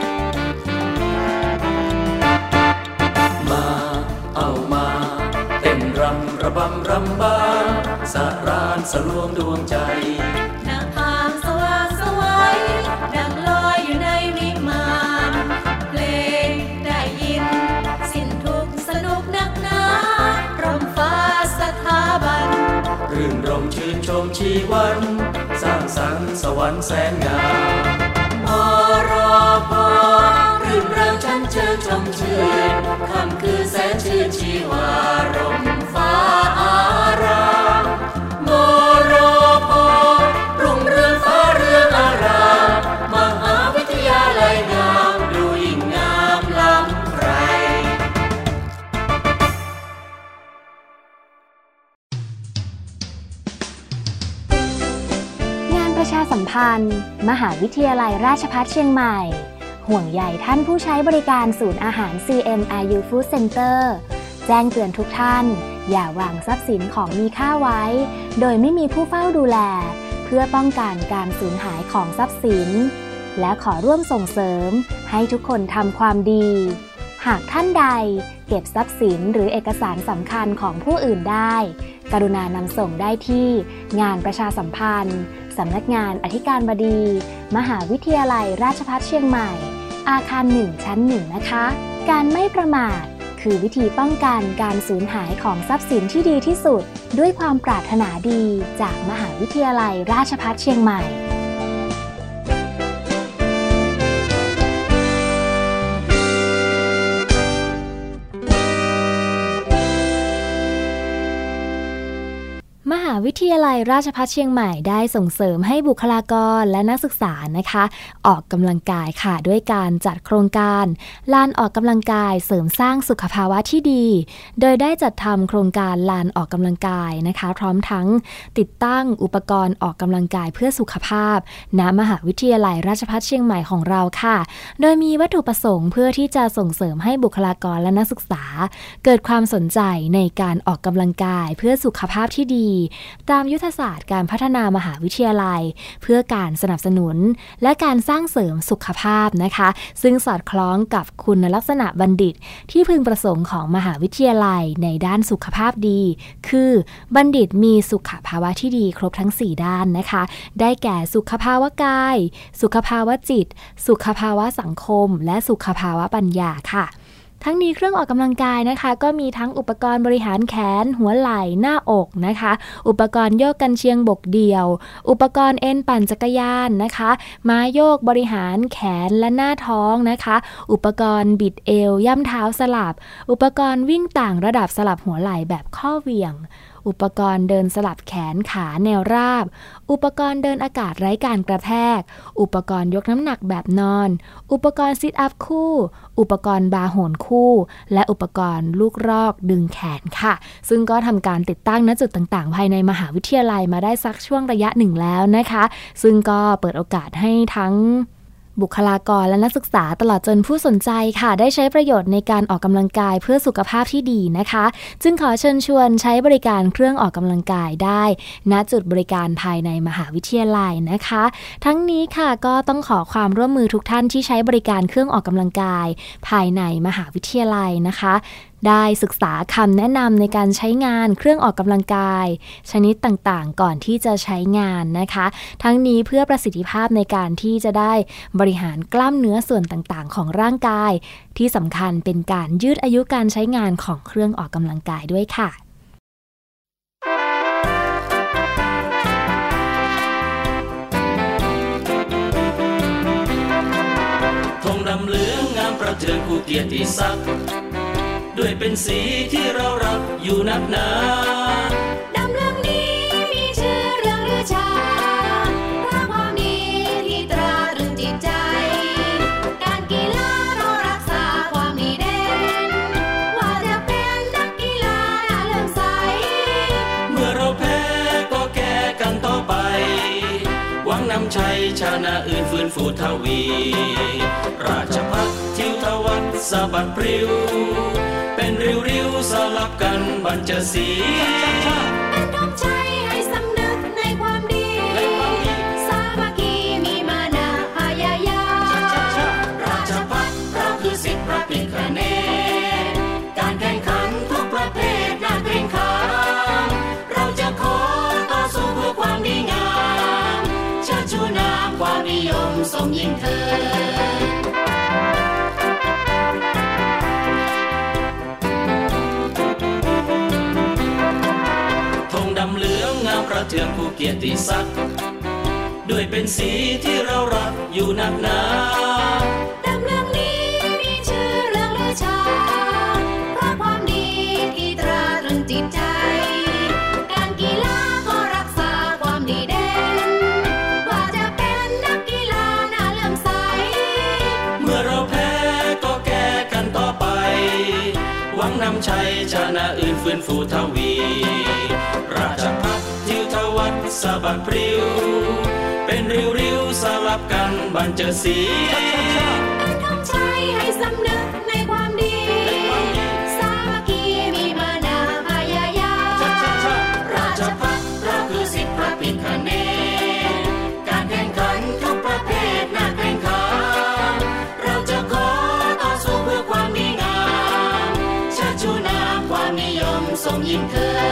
มาเอามาเต็ำบานสรานสลวงดวงใจหน้าผากสว่างสวยดังลอยอยู่ในวิมานเพลงได้ยินสิ้นทุกสนุกนักหนารมฟ้าสถาบันรื่นรมชื่นชมชีวันสร้างสรรค์สวรรค์แสนงามมรพรื่นเริงชั้นเชิงชมชื่นคำคือแสนชื่นชีวารมฟ้าอารามมรพรุ่งเรืองฟ้าเรืองอารามมหาวิทยาลัยงามดูยิ่งงามล้ำใครงานประชาสัมพันธ์มหาวิทยาลัยราชภัฏเชียงใหม่ห่วงใยท่านผู้ใช้บริการศูนย์อาหาร ซี เอ็ม อาร์ ยู Food Center แจ้งเตือนทุกท่านอย่าวางทรัพย์สินของมีค่าไว้โดยไม่มีผู้เฝ้าดูแลเพื่อป้องกันการสูญหายของทรัพย์สินและขอร่วมส่งเสริมให้ทุกคนทำความดีหากท่านใดเก็บทรัพย์สินหรือเอกสารสำคัญของผู้อื่นได้กรุณานำส่งได้ที่งานประชาสัมพันธ์สำนักงานอธิการบดีมหาวิทยาลัยราชภัฏเชียงใหม่อาคารหนึ่งชั้นหนึ่งนะคะการไม่ประมาทคือวิธีป้องกันการสูญหายของทรัพย์สินที่ดีที่สุดด้วยความปรารถนาดีจากมหาวิทยาลัยราชภัฏเชียงใหม่มหาวิทยาลัยราชภัฏเชียงใหม่ได้ส่งเสริมให้บุคลากรและนักศึกษานะคะออกกำลังกายค่ะด้วยการจัดโครงการลานออกกำลังกายเสริมสร้างสุขภาวะที่ดีโดยได้จัดทำโครงการลานออกกำลังกายนะคะพร้อมทั้งติดตั้งอุปกรณ์ออกกำลังกายเพื่อสุขภาพณมหาวิทยาลัยราชภัฏเชียงใหม่ของเราค่ะโดยมีวัตถุประสงค์เพื่อที่จะส่งเสริมให้บุคลากรและนักศึกษาเกิดความสนใจในการออกกำลังกายเพื่อสุขภาพที่ดีตามยุทธศาสตร์การพัฒนามหาวิทยาลัยเพื่อการสนับสนุนและการสร้างเสริมสุขภาพนะคะซึ่งสอดคล้องกับคุณลักษณะบัณฑิตที่พึงประสงค์ของมหาวิทยาลัยในด้านสุขภาพดีคือบัณฑิตมีสุขภาวะที่ดีครบทั้งสี่ด้านนะคะได้แก่สุขภาวะกายสุขภาวะจิตสุขภาวะสังคมและสุขภาวะปัญญาค่ะทั้งนี้เครื่องออกกำลังกายนะคะก็มีทั้งอุปกรณ์บริหารแขนหัวไหล่หน้าอกนะคะอุปกรณ์โยกกันเชียงบกเดี่ยวอุปกรณ์เอ็นปั่นจักรยานนะคะม้าโยกบริหารแขนและหน้าท้องนะคะอุปกรณ์บิดเอวย่ำเท้าสลับอุปกรณ์วิ่งต่างระดับสลับหัวไหล่แบบข้อเหวี่ยงอุปกรณ์เดินสลับแขนขาแนวราบอุปกรณ์เดินอากาศไร้การกระแทกอุปกรณ์ยกน้ำหนักแบบนอนอุปกรณ์ซิทอัพคู่อุปกรณ์บาร์โหนคู่และอุปกรณ์ลูกรอกดึงแขนค่ะซึ่งก็ทำการติดตั้งณจุดต่างๆภายในมหาวิทยาลัยมาได้สักช่วงระยะหนึ่งแล้วนะคะซึ่งก็เปิดโอกาสให้ทั้งบุคลากรและนักศึกษาตลอดจนผู้สนใจค่ะได้ใช้ประโยชน์ในการออกกำลังกายเพื่อสุขภาพที่ดีนะคะจึงขอเชิญชวนใช้บริการเครื่องออกกำลังกายได้ณจุดบริการภายในมหาวิทยาลัยนะคะทั้งนี้ค่ะก็ต้องขอความร่วมมือทุกท่านที่ใช้บริการเครื่องออกกำลังกายภายในมหาวิทยาลัยนะคะได้ศึกษาคำแนะนำในการใช้งานเครื่องออกกำลังกายชนิดต่างๆก่อนที่จะใช้งานนะคะทั้งนี้เพื่อประสิทธิภาพในการที่จะได้บริหารกล้ามเนื้อส่วนต่างๆของร่างกายที่สำคัญเป็นการยืดอายุการใช้งานของเครื่องออกกำลังกายด้วยค่ะธงดำเหลืองงามประเทืองผู้เกียรติศักดิ์ด้วยเป็นสีที่เรารักอยู่นักหนาดำเหลืองนี้มีชื่อเรื่องหรือชาพระความดีที่ตราตรึงจิตใจการกีฬาเรารักษาความดีเด่นว่าจะเป็นนักกีฬาเลื่อมใสเมื่อเราแพ้ก็แก้กันต่อไปหวังนำชัยชานะอื่นฟื้นฟูทวีราชภัฏทิวทวัฒน์สะบัดพริ้วเป็นริ้วริ้วสลับกันบรรจสีเป็นธงชัยให้สำนึกในความดีสามัคคีมีมานะพยายามราชภัฏเราคือศิษย์พระพิฆเนศการแข่งขันทุกประเภทน่าเกรงขามมสมยิ่งเธอธงดำเหลืองงามประเทืองผู้เกียรติศักดิ์ด้วยเป็นสีที่เรารักอยู่นักหนาดำเลืองนี้มีชื่อเรื่องลือชาเพราะความดีที่ตราตรึงจิตใจการกีฬาก็รักษาความดีเด่นว่าจะเป็นนักกีฬาน่าเลื่อมใสเมื่อเราแพ้ก็แก้กันต่อไปหวังนำชัยชนะอื่นฟื้นฟูทวีราชพัฒน์ทิวทวัฒน์สะบัดพริ้วเป็นริ้วริ้วสลับกันบันเจิดสีต้องทำใจให้สำนึกในความดีสามัคคีมีมานาพยายามราชพัฒน์เราคือสิทธิพระพิฆเนศการแข่งขันทุกประเภทน่าแข่งขันเราจะขอต่อสู้เพื่อความดีงามเชิดชูนามความนิยมสมยิ่งเธอ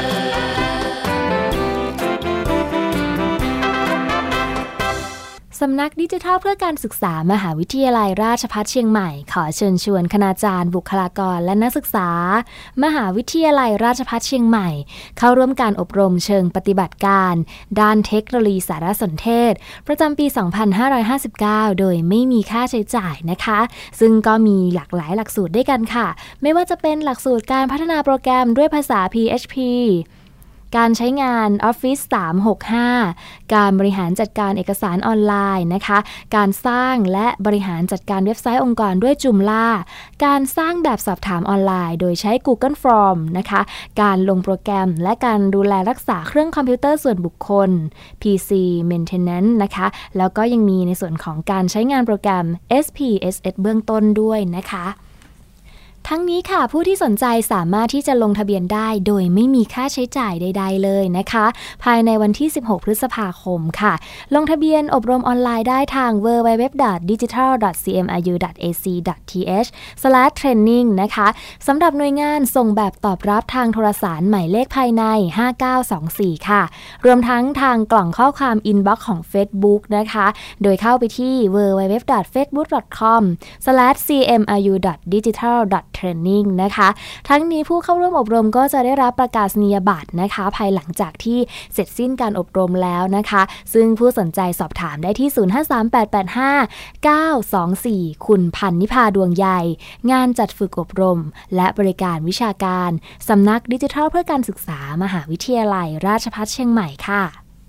สำนักดิจิทัลเพื่อการศึกษามหาวิทยาลัยราชภัฏเชียงใหม่ขอเชิญชวนคณาจารย์บุคลากรและนักศึกษามหาวิทยาลัยราชภัฏเชียงใหม่เข้าร่วมการอบรมเชิงปฏิบัติการด้านเทคโนโลยีสารสนเทศประจำปี สองพันห้าร้อยห้าสิบเก้า โดยไม่มีค่าใช้จ่ายนะคะซึ่งก็มีหลากหลายหลักสูตรด้วยกันค่ะไม่ว่าจะเป็นหลักสูตรการพัฒนาโปรแกรมด้วยภาษา พี เอช พีการใช้งาน Office สามหกห้า การบริหารจัดการเอกสารออนไลน์นะคะการสร้างและบริหารจัดการเว็บไซต์องค์กรด้วย Joomla การสร้างแบบสอบถามออนไลน์โดยใช้ Google Form นะคะการลงโปรแกรมและการดูแลรักษาเครื่องคอมพิวเตอร์ส่วนบุคคล พี ซี Maintenance นะคะแล้วก็ยังมีในส่วนของการใช้งานโปรแกรม เอส พี เอส เอส เบื้องต้นด้วยนะคะทั้งนี้ค่ะผู้ที่สนใจสามารถที่จะลงทะเบียนได้โดยไม่มีค่าใช้จ่ายใดๆเลยนะคะภายในวันที่สิบหกพฤษภาคมค่ะลงทะเบียนอบรมออนไลน์ได้ทาง ดับเบิลยู ดับเบิลยู ดับเบิลยู ดอท ดิจิทัล ดอท ซี เอ็ม ไอ ยู ดอท เอ ซี ดอท ที เอช สแลช เทรนนิ่ง นะคะสำหรับหน่วยงานส่งแบบตอบรับทางโทรสารหมายเลขภายในห้าเก้าสองสี่ค่ะรวมทั้งทางกล่องข้อความอินบ็อกซ์ของ Facebook นะคะโดยเข้าไปที่ ดับเบิลยู ดับเบิลยู ดับเบิลยู ดอท เฟซบุ๊ก ดอท คอม สแลช ซี เอ็ม ไอ ยู ดอท ดิจิทัล ดอท เทรนนิ่ง นะคะทั้งนี้ผู้เข้าร่วมอบรมก็จะได้รับประกาศนียบัตรนะคะภายหลังจากที่เสร็จสิ้นการอบรมแล้วนะคะซึ่งผู้สนใจสอบถามได้ที่ศูนย์ ห้า สาม แปด แปด ห้า เก้า สอง สี่ คุณพันนิพาดวงใหญ่งานจัดฝึกอบรมและบริการวิชาการสำนักดิจิทัลเพื่อการศึกษามหาวิทยาลัยราชภัฏเชียงใหม่ค่ะ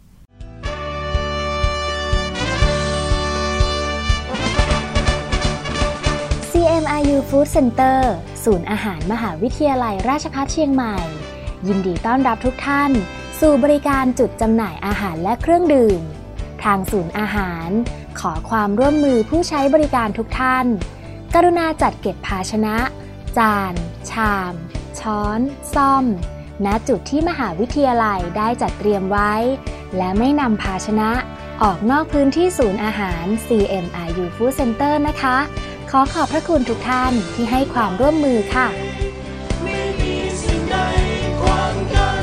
ซี เอ็ม ไอ ยู Food Center ศูนย์อาหารมหาวิทยาลัยราชภัฏเชียงใหม่ยินดีต้อนรับทุกท่านสู่บริการจุดจำหน่ายอาหารและเครื่องดื่มทางศูนย์อาหารขอความร่วมมือผู้ใช้บริการทุกท่านกรุณาจัดเก็บภาชนะจานชามช้อนส้อมณจุดที่มหาวิทยาลัยได้จัดเตรียมไว้และไม่นำภาชนะออกนอกพื้นที่ศูนย์อาหาร ซี เอ็ม ไอ ยู Food Center นะคะขอขอบพระคุณทุกท่านที่ให้ความร่วมมือค่ะไม่มีสิ่งใดขวางกัน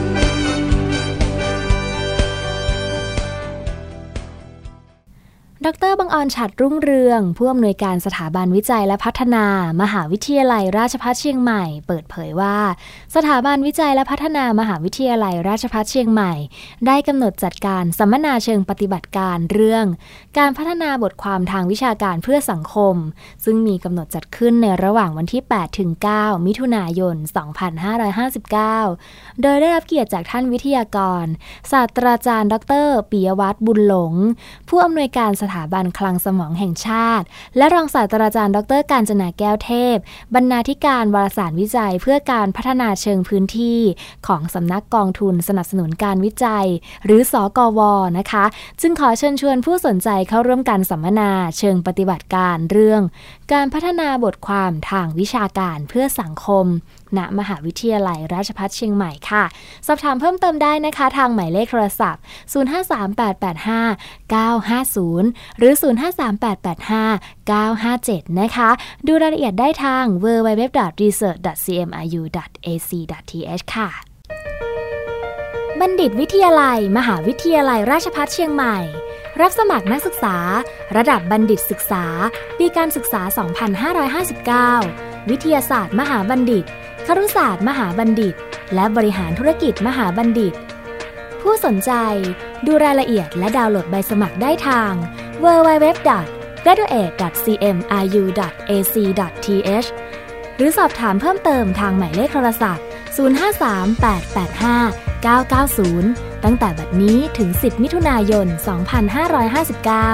ดร.บังออนฉัตรรุ่งเรืองผู้อำนวยการสถาบันวิจัยและพัฒนามหาวิทยาลัยราชภัฏเชียงใหม่เปิดเผยว่าสถาบันวิจัยและพัฒนามหาวิทยาลัยราชภัฏเชียงใหม่ได้กำหนดจัดการสัมมนาเชิงปฏิบัติการเรื่องการพัฒนาบทความทางวิชาการเพื่อสังคมซึ่งมีกำหนดจัดขึ้นในระหว่างวันที่ แปดถึงเก้า มิถุนายน สองพันห้าร้อยห้าสิบเก้า โดยได้รับเกียรติจากท่านวิทยากรศาสตราจารย์ดร.ปิยวัฒน์บุญหลงผู้อำนวยการสถาบันคลังสมองแห่งชาติและรองศาสตราจารย์ดร.กาญจนาแก้วเทพบรรณาธิการวารสารวิจัยเพื่อการพัฒนาเชิงพื้นที่ของสำนักกองทุนสนับสนุนการวิจัยหรือสกว.นะคะจึงขอเชิญชวนผู้สนใจเข้าร่วมการสัมมนาเชิงปฏิบัติการเรื่องการพัฒนาบทความทางวิชาการเพื่อสังคมณมหาวิทยาลัยราชภัฏเชียงใหม่ค่ะสอบถามเพิ่มเติมได้นะคะทางหมายเลขโทรศัพท์ศูนย์ ห้า สาม แปด แปด ห้า เก้า ห้า ศูนย์หรือศูนย์ ห้า สาม แปด แปด ห้า เก้า ห้า เจ็ดนะคะดูรายละเอียดได้ทาง ดับเบิลยู ดับเบิลยู ดับเบิลยู ดอท รีเสิร์ช ดอท ซี เอ็ม ไอ ยู ดอท เอ ซี ดอท ที เอช ค่ะบัณฑิตวิทยาลัยมหาวิทยาลัยราชภัฏเชียงใหม่รับสมัครนักศึกษาระดับบัณฑิตศึกษาปีการศึกษา สองพันห้าร้อยห้าสิบเก้า วิทยาศาสตร์มหาบัณฑิตครุศาสตร์มหาบัณฑิตและบริหารธุรกิจมหาบัณฑิตผู้สนใจดูรายละเอียดและดาวน์โหลดใบสมัครได้ทาง ดับเบิลยู ดับเบิลยู ดับเบิลยู ดอท แกรดูเอท ดอท ซี เอ็ม อาร์ ยู ดอท เอ ซี ดอท ที เอช หรือสอบถามเพิ่มเติมทางหมายเลขโทรศัพท์ ศูนย์ ห้า สาม แปด แปด ห้า เก้า เก้า ศูนย์ ตั้งแต่บัดนี้ถึง สิบ มิถุนายน สองพันห้าร้อยห้าสิบเก้า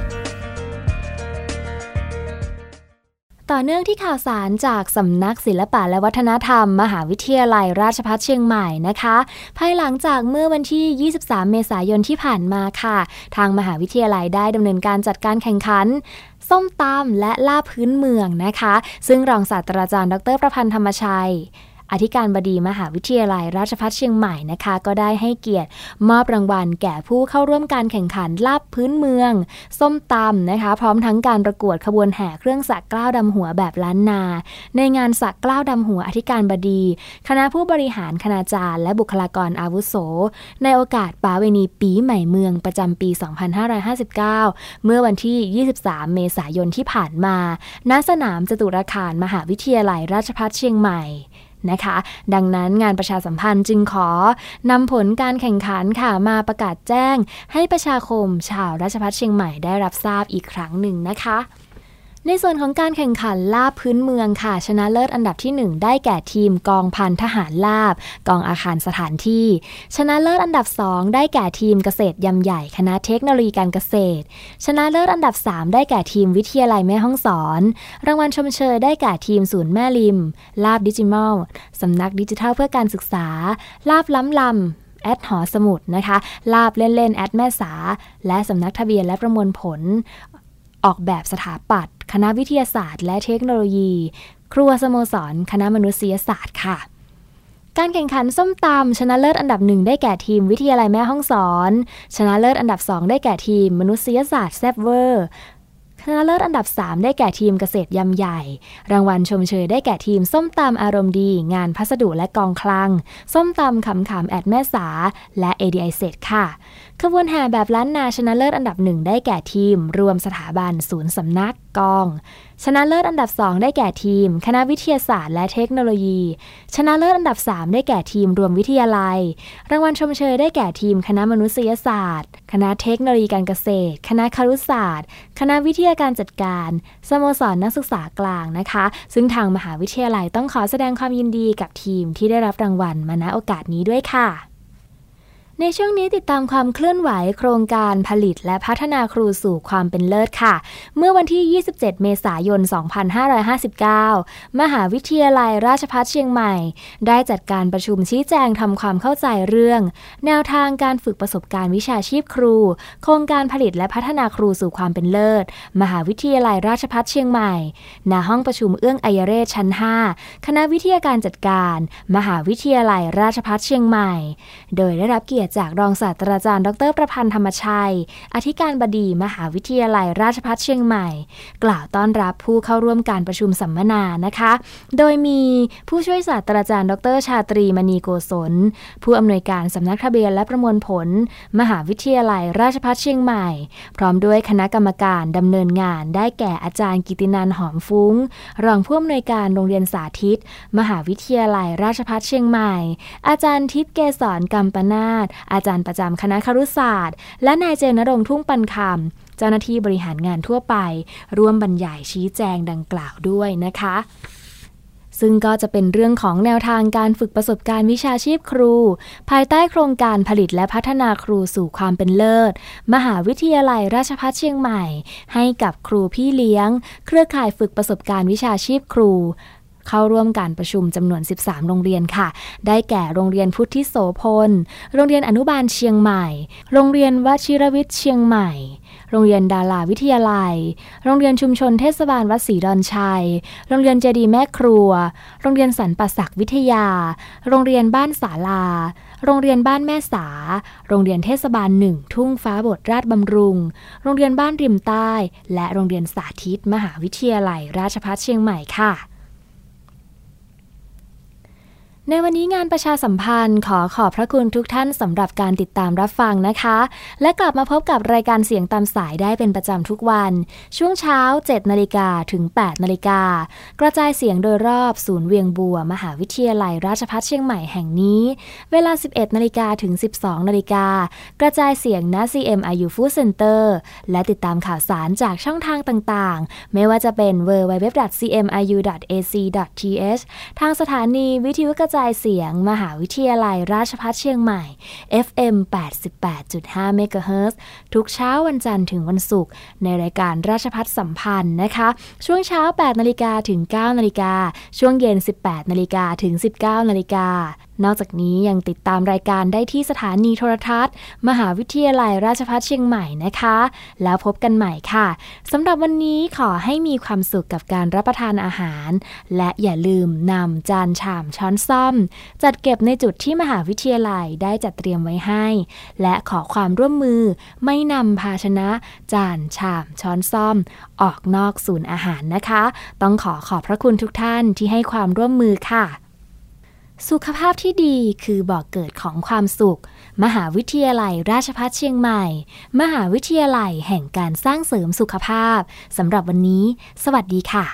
ต่อเนื่องที่ข่าวสารจากสำนักศิลปะและวัฒนธรรมมหาวิทยาลัยราชภัฏเชียงใหม่นะคะภายหลังจากเมื่อวันที่ ยี่สิบสาม เมษายนที่ผ่านมาค่ะทางมหาวิทยาลัยได้ดำเนินการจัดการแข่งขันส้มตำและลาบพื้นเมืองนะคะซึ่งรองศาสตราจารย์ดร.ประพันธ์ธรรมชัยอธิการบดีมหาวิทยาลัยราชภัฏเชียงใหม่นะคะก็ได้ให้เกียรติมอบรางวัลแก่ผู้เข้าร่วมการแข่งขันลาบพื้นเมืองส้มตำนะคะพร้อมทั้งการประกวดขบวนแห่เครื่องสักเกล้าดำหัวแบบล้านนาในงานสักเกล้าดำหัวอธิการบดีคณะผู้บริหารคณาจารย์และบุคลากรอาวุโสในโอกาสปาเวณีปีใหม่เมืองประจำปี สองพันห้าร้อยห้าสิบเก้า เมื่อวันที่ ยี่สิบสาม เมษายนที่ผ่านมาณสนามจตุรคารมหาวิทยาลัยราชภัฏเชียงใหม่นะคะดังนั้นงานประชาสัมพันธ์จึงขอนำผลการแข่งขันค่ะมาประกาศแจ้งให้ประชาคมชาวราชภัฏเชียงใหม่ได้รับทราบอีกครั้งหนึ่งนะคะในส่วนของการแข่งขันลาบพื้นเมืองค่ะชนะเลิศอันดับที่หนึ่งได้แก่ทีมกองพันทหารลาบกองอาคารสถานที่ชนะเลิศอันดับสองได้แก่ทีมเกษตรยำใหญ่คณะเทคโนโลยีการเกษตรชนะเลิศอันดับสามได้แก่ทีมวิทยาลัยแม่ฮ่องสอนรางวัลชมเชยได้แก่ทีมศูนย์แม่ริมลาบดิจิทัลสำนักดิจิทัลเพื่อการศึกษาลาบล้ำลำแอดหอสมุดนะคะลาบเล่นๆแอดแม่สาและสำนักทะเบียนและประมวลผลออกแบบสถาปัตย์คณะวิทยาศาสตร์และเทคโนโลยีครัวสโมสรคณะมนุษยศาสตร์ค่ะการแข่งขันส้มตำชนะเลิศอันดับหนึ่งได้แก่ทีมวิทยาลัยแม่ฮ่องสอนชนะเลิศอันดับสองได้แก่ทีมมนุษยศาสตร์แซ่บเวอร์ชนะเลิศอันดับสามได้แก่ทีมเกษตรยำใหญ่รางวัลชมเชยได้แก่ทีมส้มตำอารมณ์ดีงานพัสดุและกองคลังส้มตำขำขำแอดแม่สาและ เอ ดี ไอ เซต ค่ะขบวนแห่แบบล้านนาชนะเลิศอันดับหนึ่งได้แก่ทีมรวมสถาบันศูนย์สำนักกองชนะเลิศอันดับสองได้แก่ทีมคณะวิทยาศาสตร์และเทคโนโลยีชนะเลิศอันดับสามได้แก่ทีมรวมวิทยาลัยรางวัลชมเชยได้แก่ทีมคณะมนุษยศาสตร์คณะเทคโนโลยีการเกษตรคณะครุศาสตร์คณะวิทยาการจัดการสโมสรนักศึกษากลางนะคะซึ่งทางมหาวิทยาลัยต้องขอแสดงความยินดีกับทีมที่ได้รับรางวัลมาณโอกาสนี้ด้วยค่ะในช่วงนี้ติดตามความเคลื่อนไหวโครงการผลิตและพัฒนาครูสู่ความเป็นเลิศค่ะเมื่อวันที่ยี่สิบเจ็ดเมษายนสองพันห้าร้อยห้าสิบเก้ามหาวิทยาลัยราชภัฏเชียงใหม่ได้จัดการประชุมชี้แจงทำความเข้าใจเรื่องแนวทางการฝึกประสบการณ์วิชาชีพครูโครงการผลิตและพัฒนาครูสู่ความเป็นเลิศมหาวิทยาลัยราชภัฏเชียงใหม่ณห้องประชุมเอื้องอัยเรศชั้นห้าคณะวิทยาการจัดการมหาวิทยาลัยราชภัฏเชียงใหม่โดยได้รับเกียรติจากรองศาสตราจารย์ดร.ประพันธ์ธรรมชัยอธิการบดีมหาวิทยาลัยราชภัฏเชียงใหม่กล่าวต้อนรับผู้เข้าร่วมการประชุมสัมมนานะคะโดยมีผู้ช่วยศาสตราจารย์ดร.ชาตรีมณีโกศลผู้อำนวยการสำนักทะเบียนและประมวลผลมหาวิทยาลัยราชภัฏเชียงใหม่พร้อมด้วยคณะกรรมการดำเนินงานได้แก่อาจารย์กิตินันท์หอมฟุ้งรองผู้อำนวยการโรงเรียนสาธิตมหาวิทยาลัยราชภัฏเชียงใหม่อาจารย์ทิพย์เกษรกำปนาถอาจารย์ประจำคณะครุศาสตร์และนายเจนรงค์ทุ่งปันคำเจ้าหน้าที่บริหารงานทั่วไปร่วมบรรยายชี้แจงดังกล่าวด้วยนะคะซึ่งก็จะเป็นเรื่องของแนวทางการฝึกประสบการณ์วิชาชีพครูภายใต้โครงการผลิตและพัฒนาครูสู่ความเป็นเลิศมหาวิทยาลัยราชภัฏเชียงใหม่ให้กับครูพี่เลี้ยงเครือข่ายฝึกประสบการณ์วิชาชีพครูเข้าร่วมการประชุมจำนวนสิบสามโรงเรียนค่ะได้แก่โรงเรียนพุทธิโสพลโรงเรียนอนุบาลเชียงใหม่โรงเรียนวชิรวิทย์เชียงใหม่โรงเรียนดาราวิทยาลัยโรงเรียนชุมชนเทศบาลวัดศรีดอนชัยโรงเรียนเจดีย์แม่ครัวโรงเรียนสรรปศักดิ์วิทยาโรงเรียนบ้านศาลาโรงเรียนบ้านแม่สาโรงเรียนเทศบาลหนึ่งทุ่งฟ้าบดราชบำรุงโรงเรียนบ้านริมใต้และโรงเรียนสาธิตมหาวิทยาลัยราชภัฏเชียงใหม่ค่ะในวันนี้งานประชาสัมพันธ์ขอขอบพระคุณทุกท่านสำหรับการติดตามรับฟังนะคะและกลับมาพบกับรายการเสียงตามสายได้เป็นประจำทุกวันช่วงเช้า เจ็ดนาฬิกา ถึง แปดนาฬิกากระจายเสียงโดยรอบศูนย์เวียงบัวมหาวิทยาลัยราชภัฏเชียงใหม่แห่งนี้เวลา สิบเอ็ดนาฬิกา ถึง สิบสองนาฬิกากระจายเสียงณ ซี เอ็ม ไอ ยู Food Center และติดตามข่าวสารจากช่องทางต่างๆไม่ว่าจะเป็น ดับเบิลยู ดับเบิลยู ดับเบิลยู ดอท ซี เอ็ม ไอ ยู ดอท เอ ซี ดอท ที เอช ทางสถานีวิทยุกระจายเสียงมหาวิทยาลัยราชภัฏเชียงใหม่ เอฟ เอ็ม แปดสิบแปดจุดห้า เมกะเฮิรตซ์ทุกเช้าวันจันทร์ถึงวันศุกร์ในรายการราชภัฏสัมพันธ์นะคะช่วงเช้า แปดนาฬิกา ถึง เก้านาฬิกาช่วงเย็น สิบแปดนาฬิกา ถึง สิบเก้านาฬิกานอกจากนี้ยังติดตามรายการได้ที่สถานีโทรทัศน์มหาวิทยาลัยราชภัฏเชียงใหม่นะคะแล้วพบกันใหม่ค่ะสำหรับวันนี้ขอให้มีความสุขกับการรับประทานอาหารและอย่าลืมนำจานชามช้อนส้อมจัดเก็บในจุดที่มหาวิทยาลัยได้จัดเตรียมไว้ให้และขอความร่วมมือไม่นำภาชนะจานชามช้อนส้อมออกนอกศูนย์อาหารนะคะต้องขอขอบพระคุณทุกท่านที่ให้ความร่วมมือค่ะสุขภาพที่ดีคือบ่อกเกิดของความสุขมหาวิทยาลัยราชภัฏเชียงใหม่มหาวิทยาลัยแห่งการสร้างเสริมสุขภาพสำหรับวันนี้สวัสดีค่ะ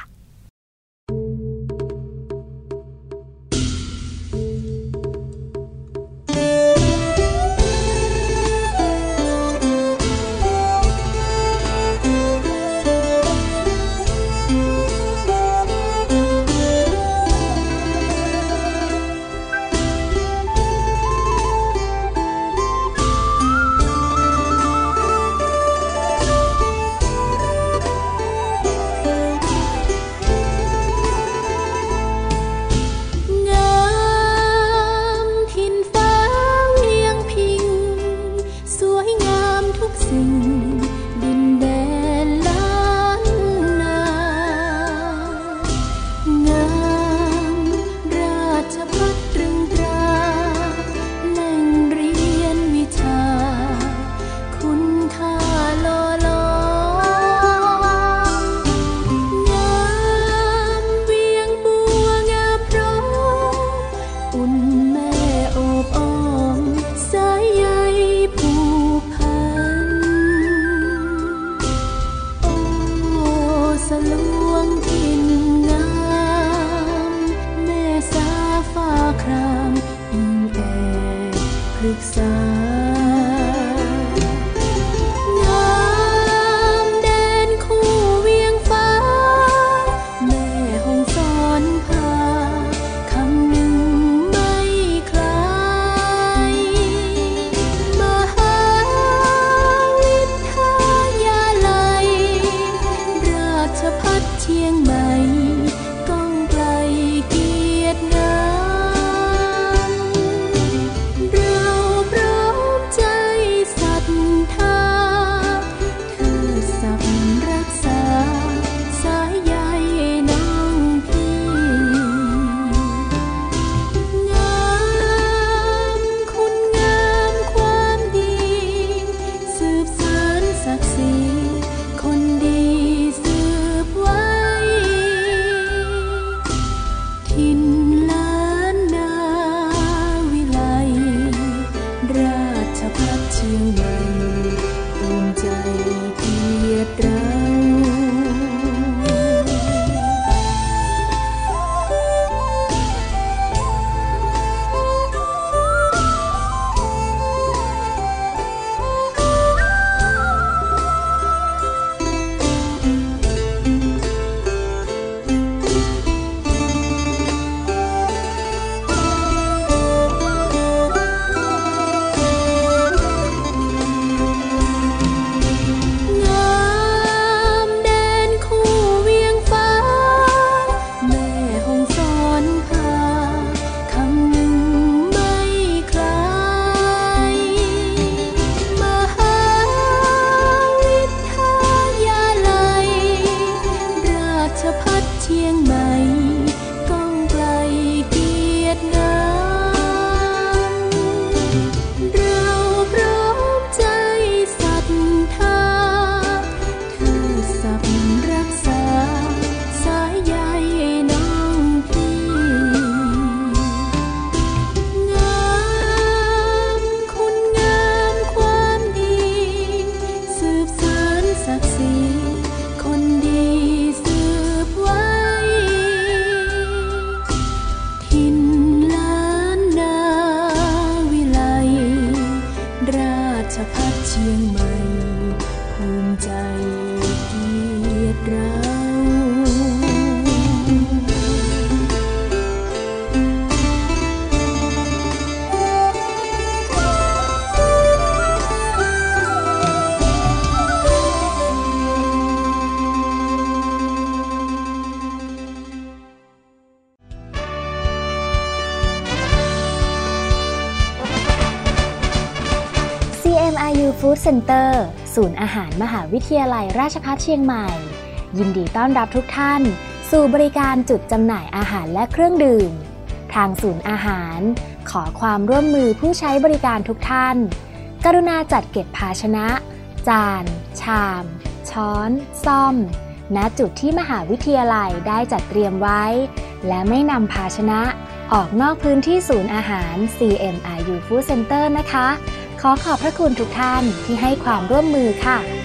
Center ศูนย์อาหารมหาวิทยาลัยราชภัฏเชียงใหม่ยินดีต้อนรับทุกท่านสู่บริการจุดจำหน่ายอาหารและเครื่องดื่มทางศูนย์อาหารขอความร่วมมือผู้ใช้บริการทุกท่านกรุณาจัดเก็บภาชนะจานชามช้อนซ่อมณจุดที่มหาวิทยาลัยได้จัดเตรียมไว้และไม่นำภาชนะออกนอกพื้นที่ศูนย์อาหาร ซี เอ็ม อาร์ ยู Food Center นะคะขอขอบพระคุณทุกท่านที่ให้ความร่วมมือค่ะ